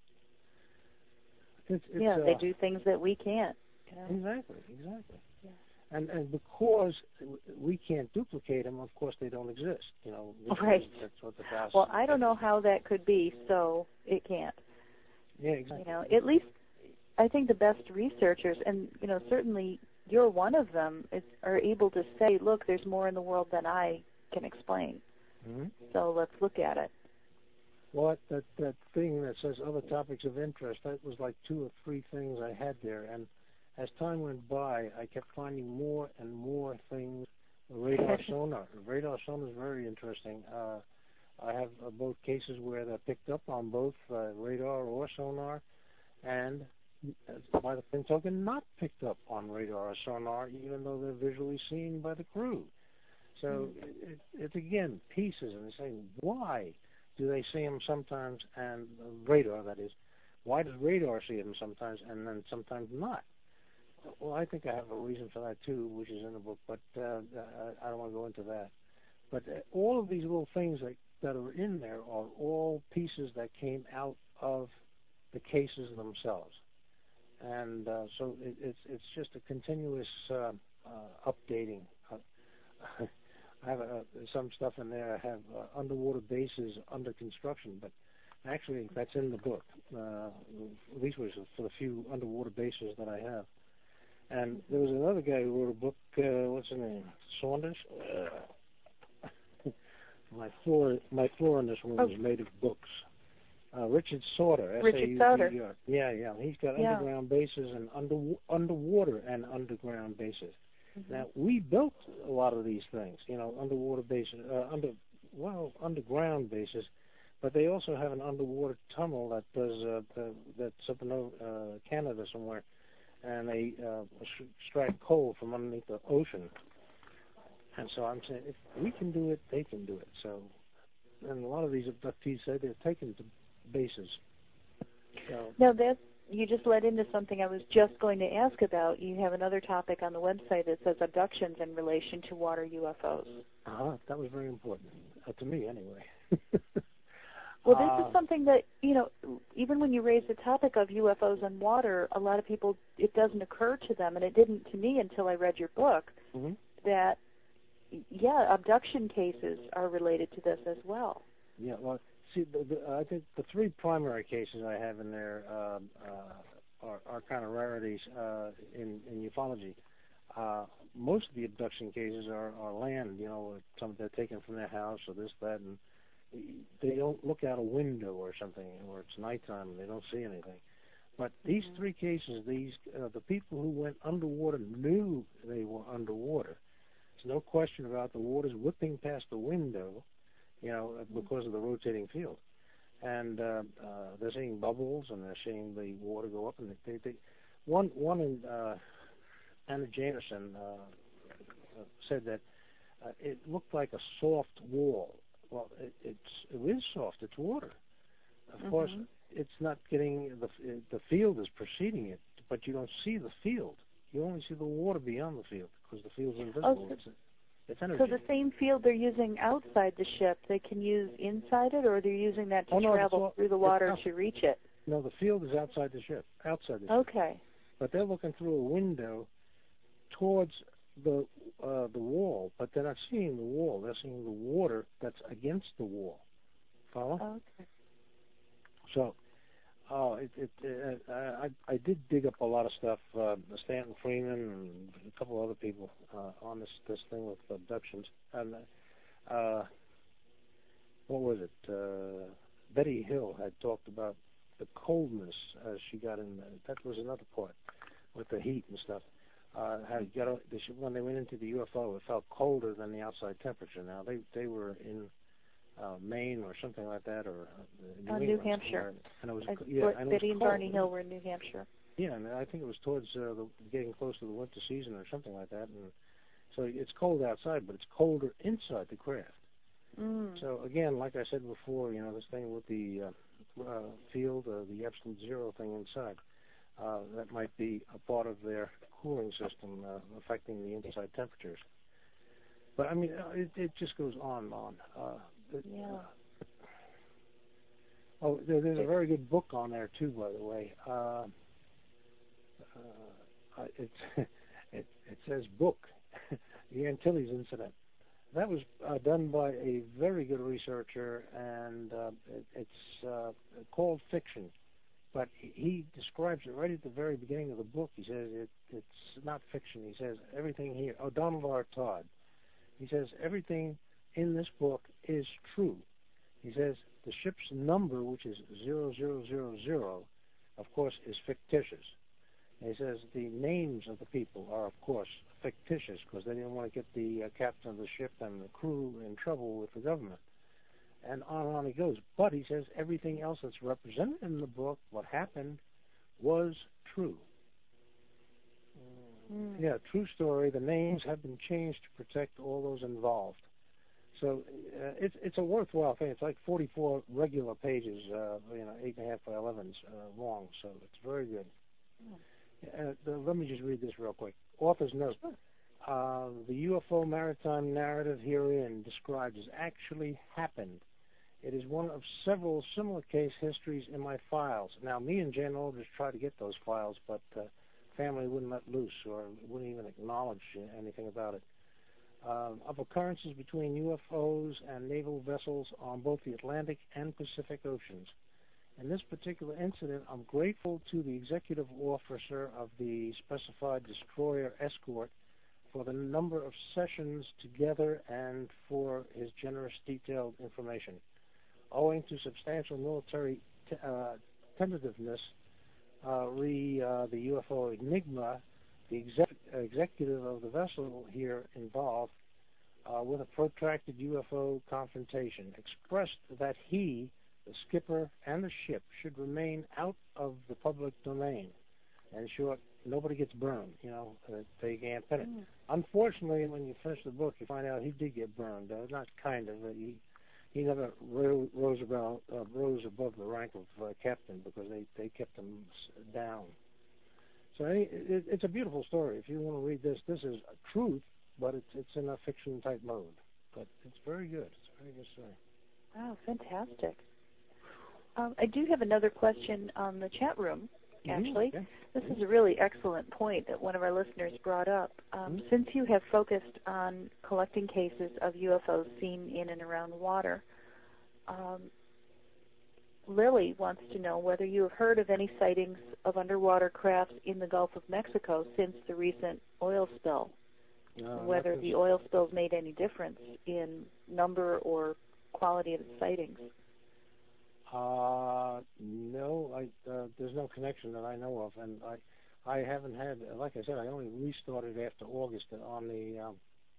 It's, it's, yeah, uh, they do things that we can't. You know? Exactly, exactly. Yeah. And and because we can't duplicate them, of course, they don't exist, you know? Right. That's what the fast well, I don't know how that could be, so it can't. Yeah, exactly. You know, at least I think the best researchers, and you know, certainly you're one of them, is, are able to say, look, there's more in the world than I can explain. Mm-hmm. So let's look at it. Well, that that thing that says other topics of interest, that was like two or three things I had there, and as time went by, I kept finding more and more things. Radar sonar. Radar sonar is very interesting. Uh, I have uh, both cases where they're picked up on both uh, radar or sonar, and uh, by the same token, not picked up on radar or sonar, even though they're visually seen by the crew. So mm. it, it, it's, again, pieces, and they're saying, why do they see them sometimes, and uh, radar, that is, why does radar see them sometimes and then sometimes not? Well, I think I have a reason for that, too, which is in the book, but uh, I don't want to go into that. But all of these little things that, that are in there are all pieces that came out of the cases themselves. And uh, so it, it's it's just a continuous uh, uh, updating. Uh, I have uh, some stuff in there. I have uh, underwater bases under construction, but actually that's in the book. Uh, at least was for the few underwater bases that I have. And there was another guy who wrote a book. Uh, what's his name? Saunders. Uh, my floor, my floor in this room oh. is made of books. Uh, Richard Sauter. Richard Sauter. Yeah, yeah. He's got yeah. underground bases and under underwater and underground bases. Mm-hmm. Now we built a lot of these things, you know, underwater bases, uh, under well underground bases, but they also have an underwater tunnel that does uh, the, that's up in uh, Canada somewhere, and they uh, extract coal from underneath the ocean. And so I'm saying, if we can do it, they can do it. So, and a lot of these abductees say they're taken to bases. So, no, that's, you just led into something I was just going to ask about. You have another topic on the website that says abductions in relation to water U F Os. Uh-huh, that was very important, uh, to me anyway. Well, this uh, is something that, you know, even when you raise the topic of U F Os and water, a lot of people, it doesn't occur to them, and it didn't to me until I read your book, mm-hmm. that, yeah, abduction cases are related to this as well. Yeah, well, see, the, the, I think the three primary cases I have in there uh, uh, are, are kind of rarities uh, in, in ufology. Uh, most of the abduction cases are, are land, you know, some they're taken from their house or this, that, and they don't look out a window or something, or it's nighttime and they don't see anything. But these mm-hmm. three cases, these uh, the people who went underwater knew they were underwater. There's no question about the water's whipping past the window, you know, because of the rotating field. And uh, uh, they're seeing bubbles, and they're seeing the water go up. And they, they, one, one in uh, Anna Jameson uh, said that uh, it looked like a soft wall. Well, it, it's it is soft. It's water. Of mm-hmm. course, it's not getting the the field is preceding it, but you don't see the field. You only see the water beyond the field because the field's invisible. Oh, so, it's, it's energy. So the same field they're using outside the ship, they can use inside it, or they're using that to oh, no, travel all, through the water to reach it? No, the field is outside the ship. Outside the ship. Okay. But they're looking through a window towards the uh, the wall, but they're not seeing the wall. They're seeing the water that's against the wall. Follow? Okay. So, oh, it, it, it, I, I did dig up a lot of stuff. Uh, Stanton Freeman and a couple other people uh, on this this thing with abductions. And uh, what was it? Uh, Betty Hill had talked about the coldness as she got in. The, that was another part with the heat and stuff. Uh, how you got when they went into the U F O, it felt colder than the outside temperature. Now they they were in uh, Maine or something like that, or uh, New, uh, New Hampshire. And it was I, yeah, and it Betty was and cold. Barney Hill were in New Hampshire. Yeah, and I think it was towards uh, the, getting close to the winter season or something like that. And so it's cold outside, but it's colder inside the craft. Mm. So again, like I said before, you know, this thing with the uh, uh, field, uh, the absolute zero thing inside. Uh, that might be a part of their cooling system uh, affecting the inside temperatures. But, I mean, uh, it, it just goes on and on. Uh, it, yeah. Uh, oh, there, there's a very good book on there, too, by the way. Uh, uh, it's, it, it says book, The Antilles Incident. That was uh, done by a very good researcher, and uh, it, it's uh, called fiction. But he describes it right at the very beginning of the book. He says it, it's not fiction. He says everything here. Oh, Donald R. Todd. He says everything in this book is true. He says the ship's number, which is zero zero zero zero, of course, is fictitious. And he says the names of the people are, of course, fictitious because they didn't want to get the uh, captain of the ship and the crew in trouble with the government. And on and on he goes. But he says everything else that's represented in the book, what happened, was true. Mm. Yeah, true story. The names have been changed to protect all those involved. So uh, it's it's a worthwhile thing. It's like forty-four regular pages, uh, you know, eight and a half by elevens uh, long. So it's very good. Mm. Uh, the, let me just read this real quick. Author's note. uh, the U F O maritime narrative herein described as actually happened. It is one of several similar case histories in my files. Now, me and Jan Aldrich tried to get those files, but uh, family wouldn't let loose or wouldn't even acknowledge anything about it. Uh, of occurrences between U F Os and naval vessels on both the Atlantic and Pacific Oceans. In this particular incident, I'm grateful to the executive officer of the specified destroyer escort for the number of sessions together and for his generous detailed information. Owing to substantial military t uh, tentativeness, uh, re uh, the U F O Enigma, the exec executive of the vessel here involved, uh, with a protracted U F O confrontation, expressed that he, the skipper, and the ship should remain out of the public domain. In short, nobody gets burned, you know, uh, they can't pin it. Mm. Unfortunately, when you finish the book, you find out he did get burned. Uh, not kind of, but he, he never ro rose, about, uh, rose above the rank of uh, captain because they, they kept him down. So it, it, it's a beautiful story. If you want to read this, this is truth, but it's, it's in a fiction-type mode. But it's very good. It's a very good story. Wow, fantastic. Um, I do have another question on the chat room, actually. Mm-hmm. This is a really excellent point that one of our listeners brought up. Um, mm-hmm. Since you have focused on collecting cases of U F Os seen in and around water, um, Lily wants to know whether you have heard of any sightings of underwater crafts in the Gulf of Mexico since the recent oil spill, no, whether the oil spills made any difference in number or quality of the sightings. Uh, no, I, uh, there's no connection that I know of, and I, I haven't had, like I said, I only restarted after August on the um,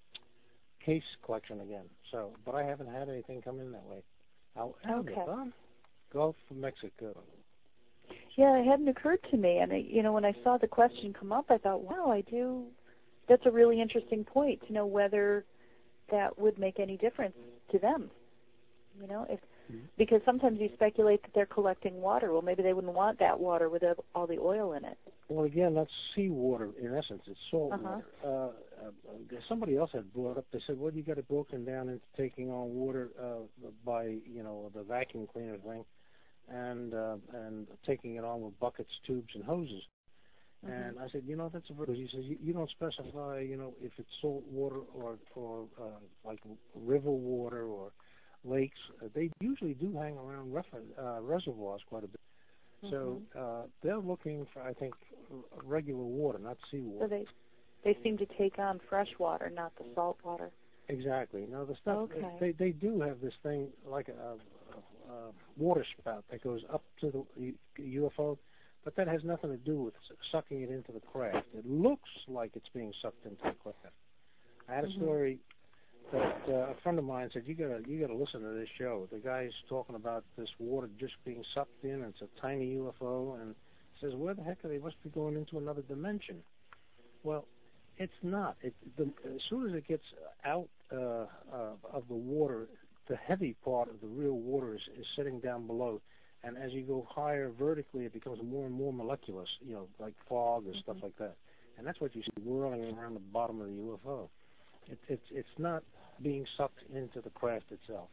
case collection again. So, but I haven't had anything come in that way. However, okay. Gulf of Mexico. Yeah, it hadn't occurred to me, and I, you know, when I saw the question come up, I thought, wow, I do. That's a really interesting point to know whether that would make any difference to them. You know, if. Because sometimes you speculate that they're collecting water. Well, maybe they wouldn't want that water with all the oil in it. Well, again, that's seawater in essence. It's salt uh-huh. water. Uh, uh, somebody else had brought up, they said, well, you got it broken down into taking on water uh, by, you know, the vacuum cleaner thing and uh, and taking it on with buckets, tubes, and hoses. Mm-hmm. And I said, you know, that's a very, he says, you, you don't specify, you know, if it's salt water or, or uh, like river water or lakes. Uh, they usually do hang around uh, reservoirs quite a bit. Mm-hmm. So uh, they're looking for, I think, regular water, not seawater. So they they seem to take on fresh water, not the salt water. Exactly. Now the stuff okay. they they do have this thing like a, a, a water spout that goes up to the U F O, but that has nothing to do with sucking it into the craft. It looks like it's being sucked into the craft. I had a mm-hmm. story. But uh, a friend of mine said, you gotta you gotta listen to this show. The guy's talking about this water just being sucked in. It's a tiny U F O, and says, where the heck are they? Must be going into another dimension. Well, it's not. It, the, as soon as it gets out uh, uh, of the water, the heavy part of the real water is, is sitting down below, and as you go higher vertically, it becomes more and more moleculous, you know, like fog or mm-hmm. stuff like that. And that's what you see whirling around the bottom of the U F O. It, it's it's not being sucked into the craft itself.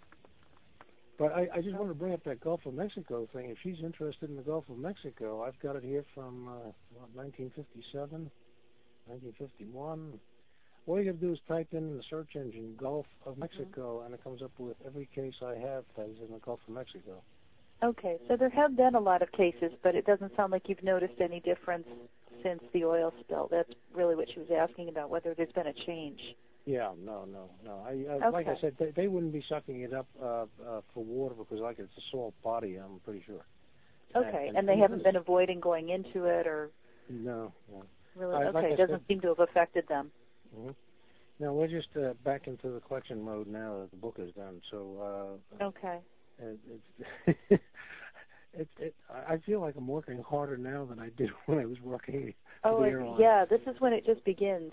But I, I just want to bring up that Gulf of Mexico thing. If she's interested in the Gulf of Mexico, I've got it here from uh, what, nineteen fifty-seven, nineteen fifty-one. All you got to do is type in the search engine Gulf of Mexico, mm-hmm. and it comes up with every case I have that is in the Gulf of Mexico. Okay, so there have been a lot of cases, but it doesn't sound like you've noticed any difference since the oil spill. That's really what she was asking about, whether there's been a change. Yeah, no, no, no. I, I, okay. Like I said, they, they wouldn't be sucking it up uh, uh, for water because, like, it's a salt body, I'm pretty sure. Okay, and, and they and haven't been avoiding going into it or? No, no. Really? I, okay, like it doesn't said, seem to have affected them. Mm-hmm. Now, we're just uh, back into the collection mode now that the book is done, so... Uh, okay. It, it's... It, it, I feel like I'm working harder now than I did when I was working. Oh, it, yeah, this is when it just begins.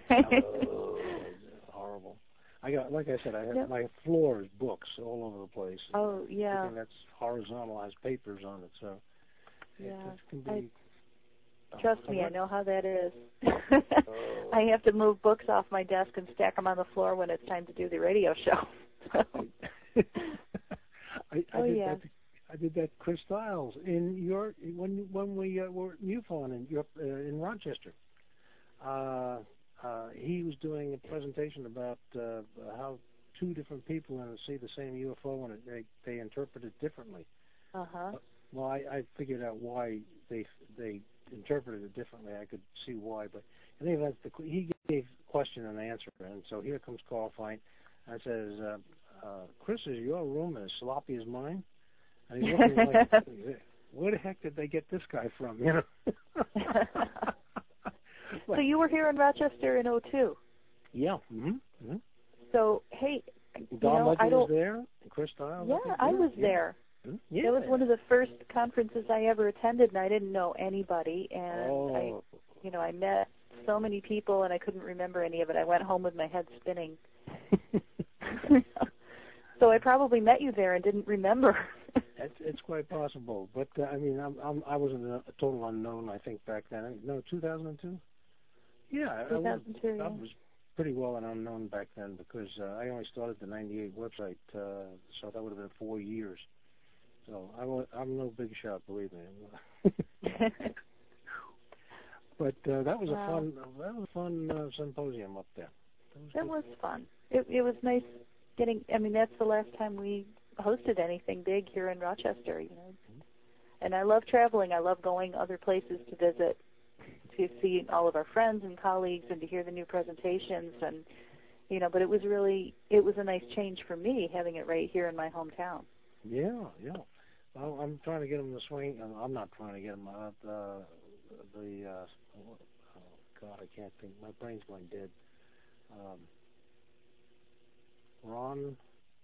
Oh, horrible. I got, like I said, I have yep. my floor is books all over the place. Oh, yeah. Everything that's horizontal has papers on it, so yeah. it, it can be I, Trust me, I know how that is. Oh. I have to move books off my desk and stack them on the floor when it's time to do the radio show. I, I oh did yeah. that. I did that. Chris Stiles in your when when we uh, were at MUFON in Europe, uh, in Rochester. Uh, uh, he was doing a presentation about uh, how two different people when see the same U F O and it, they they interpret it differently. Uh-huh. Uh, well, I, I figured out why they they interpreted it differently. I could see why, but in any event, the, he gave question and answer, and so here comes Carl Fine and says, uh, uh, "Chris, is your room as sloppy as mine?" And he's looking like, "Where the heck did they get this guy from?" You know. So you were here in Rochester in oh two. Yeah. Mm-hmm. Mm-hmm. So hey, Don you know, Ledger I don't. was there. Chris Stiles. Yeah, I, I yeah, was yeah. there. Yeah. That was one of the first conferences I ever attended, and I didn't know anybody. And oh. I, you know, I met so many people, and I couldn't remember any of it. I went home with my head spinning. So I probably met you there and didn't remember. it's, it's quite possible, but uh, I mean, I'm, I'm, I was a, a total unknown, I think, back then. No, two thousand two. Yeah, two thousand two. I was, Yeah. I was pretty well an unknown back then because uh, I only started the ninety-eight website, uh, so that would have been four years. So I was, I'm no big shot, believe me. But uh, that was wow. a fun, that was a fun uh, symposium up there. That was, that was fun. It, it was nice getting. I mean, that's the last time we hosted anything big here in Rochester, you know. Mm-hmm. And I love traveling. I love going other places to visit, to see all of our friends and colleagues, and to hear the new presentations. And you know, but it was really, it was a nice change for me having it right here in my hometown. Yeah, yeah. Well, I'm trying to get them to swing. I'm not trying to get them out. Uh, the uh, oh God, I can't think. My brain's going dead. Um, Ron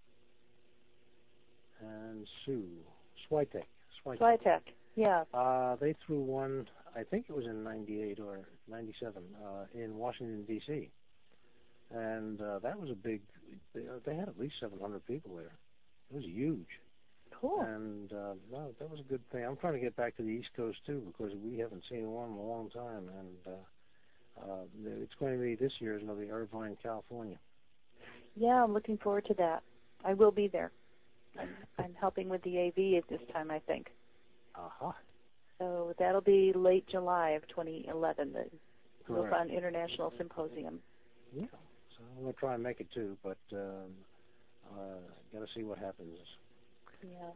and Sue Switek. Switek. Switek, yeah. Uh, they threw one. I think it was in ninety-eight or ninety-seven uh, in Washington D C, and uh, that was a big. They, they had at least seven hundred people there. It was huge. Cool. And uh, no, that was a good thing. I'm trying to get back to the East Coast too because we haven't seen one in a long time, and uh, uh, it's going to be this year. It's going to be Irvine, California. Yeah, I'm looking forward to that. I will be there. I'm, I'm helping with the A V at this time, I think. Uh-huh. So that'll be late July of twenty eleven, the Correct. MUFON International Symposium. Yeah, so I'm going to try and make it too, but um, uh, got to see what happens. Yeah.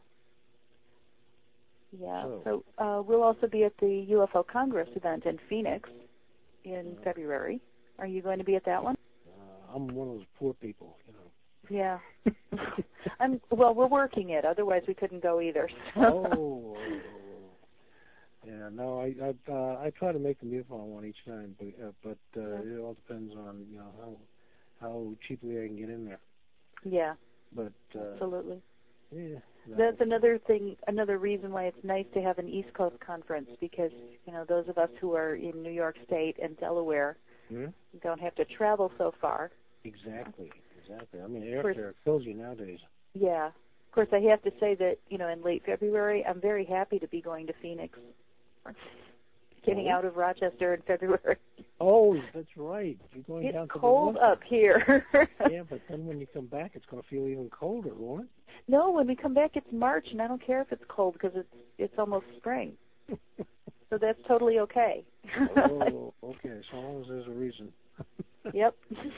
Yeah. Oh. So uh, we'll also be at the U F O Congress event in Phoenix in uh, February. Are you going to be at that one? Uh, I'm one of those poor people, you know. Yeah. I'm, well, we're working it. Otherwise, we couldn't go either. So. Oh. Yeah. No, I I, uh, I try to make the MUFON one each time, but uh, but uh, yeah. It all depends on you know how how cheaply I can get in there. Yeah. But uh, absolutely. Yeah. No. That's another thing, another reason why it's nice to have an East Coast conference because, you know, those of us who are in New York State and Delaware hmm? don't have to travel so far. Exactly, exactly. I mean, airfare kills you nowadays. Yeah. Of course, I have to say that, you know, in late February, I'm very happy to be going to Phoenix. Getting oh. out of Rochester in February. Oh, that's right. You're going it's down to cold the up here. Yeah, but then when you come back, it's going to feel even colder, won't it? No, when we come back, it's March, and I don't care if it's cold because it's it's almost spring. So that's totally okay. Oh, okay. As long as there's a reason. Yep.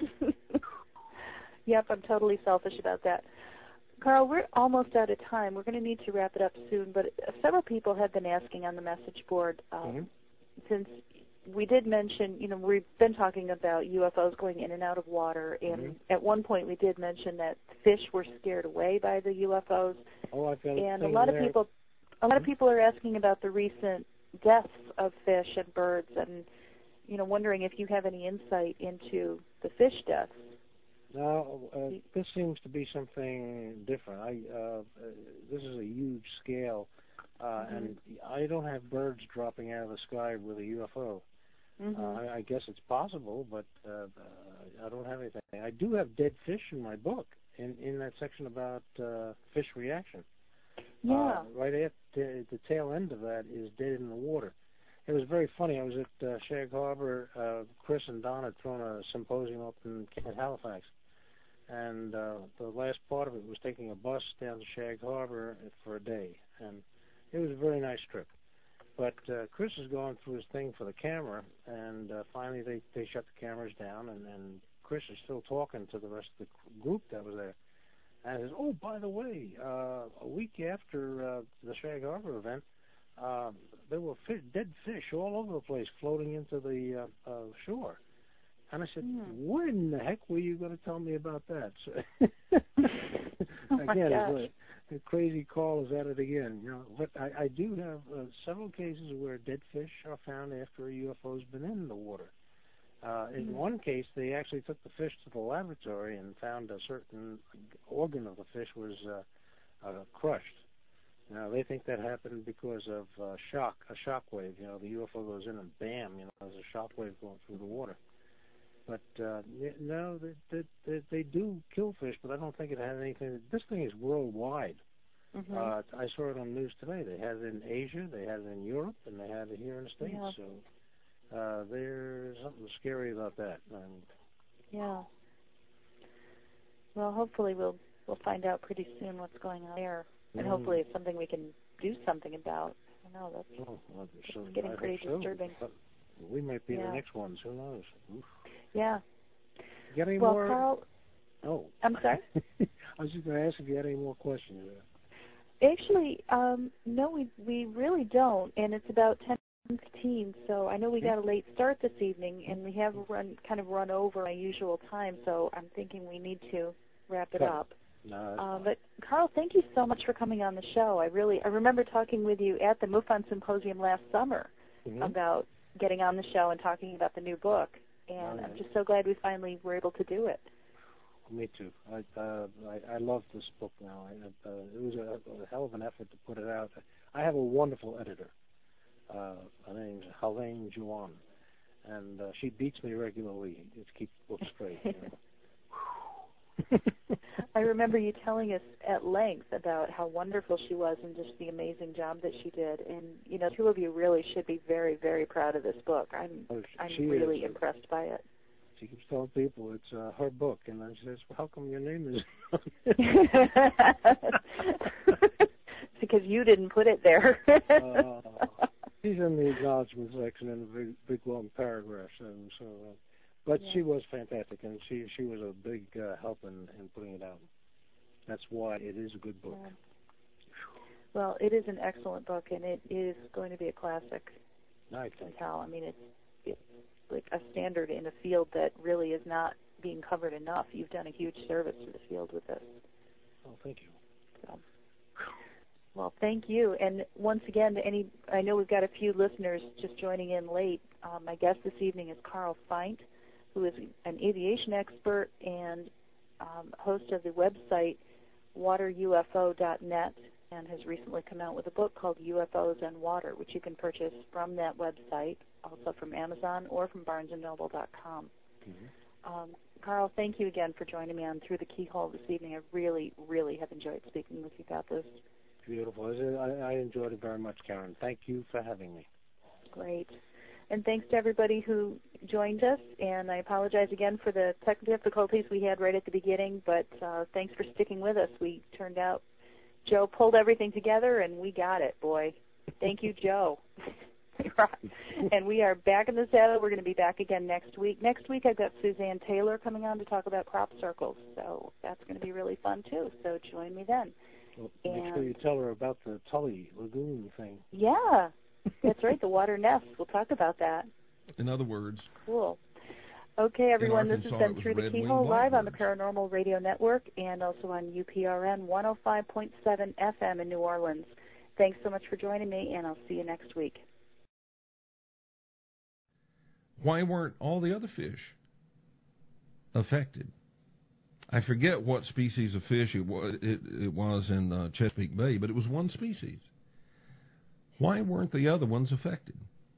Yep, I'm totally selfish about that. Carl, we're almost out of time. We're going to need to wrap it up soon, but several people have been asking on the message board um, mm-hmm. since we did mention, you know, we've been talking about U F Os going in and out of water, and mm-hmm. at one point we did mention that fish were scared away by the U F Os. Oh, I've got and a a lot of there. people, a lot of people are asking about the recent deaths of fish and birds, and you know, wondering if you have any insight into the fish deaths. Now, uh, this seems to be something different. I uh, this is a huge scale, uh, mm-hmm. and I don't have birds dropping out of the sky with a U F O. Mm-hmm. Uh, I, I guess it's possible, but uh, I don't have anything. I do have dead fish in my book, in, in that section about uh, fish reaction. Yeah. Uh, right at the, the tail end of that is dead in the water. it was very funny. I was at uh, Shag Harbor. Uh, Chris and Don had thrown a symposium up in, in Halifax, and uh, the last part of it was taking a bus down to Shag Harbor for a day, and it was a very nice trip. But uh, Chris is going through his thing for the camera, and uh, finally they, they shut the cameras down, and, and Chris is still talking to the rest of the group that was there. And he says, oh, by the way, uh, a week after uh, the Shag Harbor event, uh, there were fish, dead fish all over the place floating into the uh, uh, shore. And I said, mm. when the heck were you going to tell me about that? So oh again, it's a, a crazy call is at it again. You know, but I, I do have uh, several cases where dead fish are found after a U F O's been in the water. Uh, in mm. one case, they actually took the fish to the laboratory and found a certain organ of the fish was uh, uh, crushed. Now, they think that happened because of uh, shock, a shock wave. You know, the U F O goes in and bam, you know, there's a shock wave going through the water. But, uh, no, they, they, they do kill fish, but I don't think it has anything. This thing is worldwide. Mm-hmm. uh, I saw it on the news today. They had it in Asia, they had it in Europe, and they had it here in the States. Yeah. So uh, there's something scary about that. Um, yeah. Well, hopefully we'll we'll find out pretty soon what's going on there. And hopefully it's something we can do something about. I don't know, that's, oh, well, so that's getting I pretty so. disturbing. But we might be yeah. the next ones. Who knows? Oof. Yeah. You got any well, more? Carl, oh. I'm sorry? I was just going to ask if you had any more questions. Actually, um, no, we we really don't, and it's about ten fifteen, so I know we got a late start this evening, and we have run kind of run over my usual time, so I'm thinking we need to wrap it Cut. up. No, um, but Carl, thank you so much for coming on the show. I really I remember talking with you at the MUFON Symposium last summer mm-hmm. about getting on the show and talking about the new book, and oh, I'm just so glad we finally were able to do it. Me too. I uh, I, I love this book now. I, uh, it was a, a hell of an effort to put it out. I have a wonderful editor. Uh, her name's Helene Juan, and uh, she beats me regularly to keep the book straight. You know? I remember you telling us at length about how wonderful she was and just the amazing job that she did. And you know, two of you really should be very, very proud of this book. I'm oh, I'm she really is. impressed by it. She keeps telling people it's uh, her book, and then she says, well, how come your name is... because you didn't put it there. uh, she's in the acknowledgement section in a big, big long paragraph. And so, uh, but yeah. she was fantastic, and she she was a big uh, help in, in putting it out. That's why it is a good book. Yeah. Well, it is an excellent book, and it is going to be a classic. I think. Tell. I mean, it's it's like a standard in a field that really is not being covered enough. You've done a huge service to the field with this. Oh, thank you. So, well, thank you. And once again, any I know we've got a few listeners just joining in late. Um, my guest this evening is Carl Feint, who is an aviation expert and um, host of the website water U F O dot net, and has recently come out with a book called U F Os and Water, which you can purchase from that website, also from Amazon or from barnes and noble dot com. Mm-hmm. Um, Carl, thank you again for joining me on Through the Keyhole this evening. I really, really have enjoyed speaking with you about this. Beautiful. I, I enjoyed it very much, Karen. Thank you for having me. Great. And thanks to everybody who joined us. And I apologize again for the tech difficulties we had right at the beginning, but uh, thanks for sticking with us. We turned out, Joe pulled everything together, and we got it, boy. Thank you, Joe. And we are back in the saddle. We're going to be back again next week. Next week I've got Suzanne Taylor coming on to talk about crop circles, so that's going to be really fun, too. So join me then. Well, make and, sure you tell her about the Tully Lagoon thing. Yeah, that's right, the water nests. We'll talk about that. In other words. Cool. Okay, everyone, this has been Through the Keyhole live on the Paranormal Radio Network and also on U P R N one oh five point seven F M in New Orleans. Thanks so much for joining me, and I'll see you next week. Why weren't all the other fish affected? I forget what species of fish it was, it, it was in uh, Chesapeake Bay, but it was one species. Why weren't the other ones affected?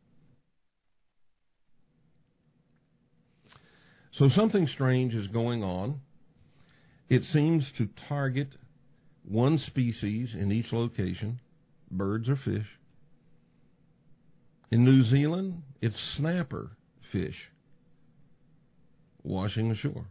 So something strange is going on. It seems to target one species in each location, birds or fish. In New Zealand, it's snapper fish washing ashore.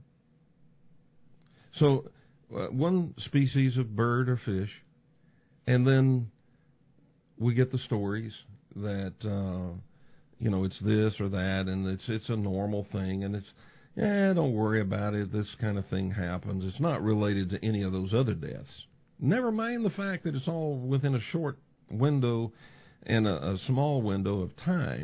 So uh, one species of bird or fish, and then we get the stories that, uh, you know, it's this or that, and it's it's a normal thing, and it's, yeah, don't worry about it, this kind of thing happens. It's not related to any of those other deaths. Never mind the fact that it's all within a short window and a, a small window of time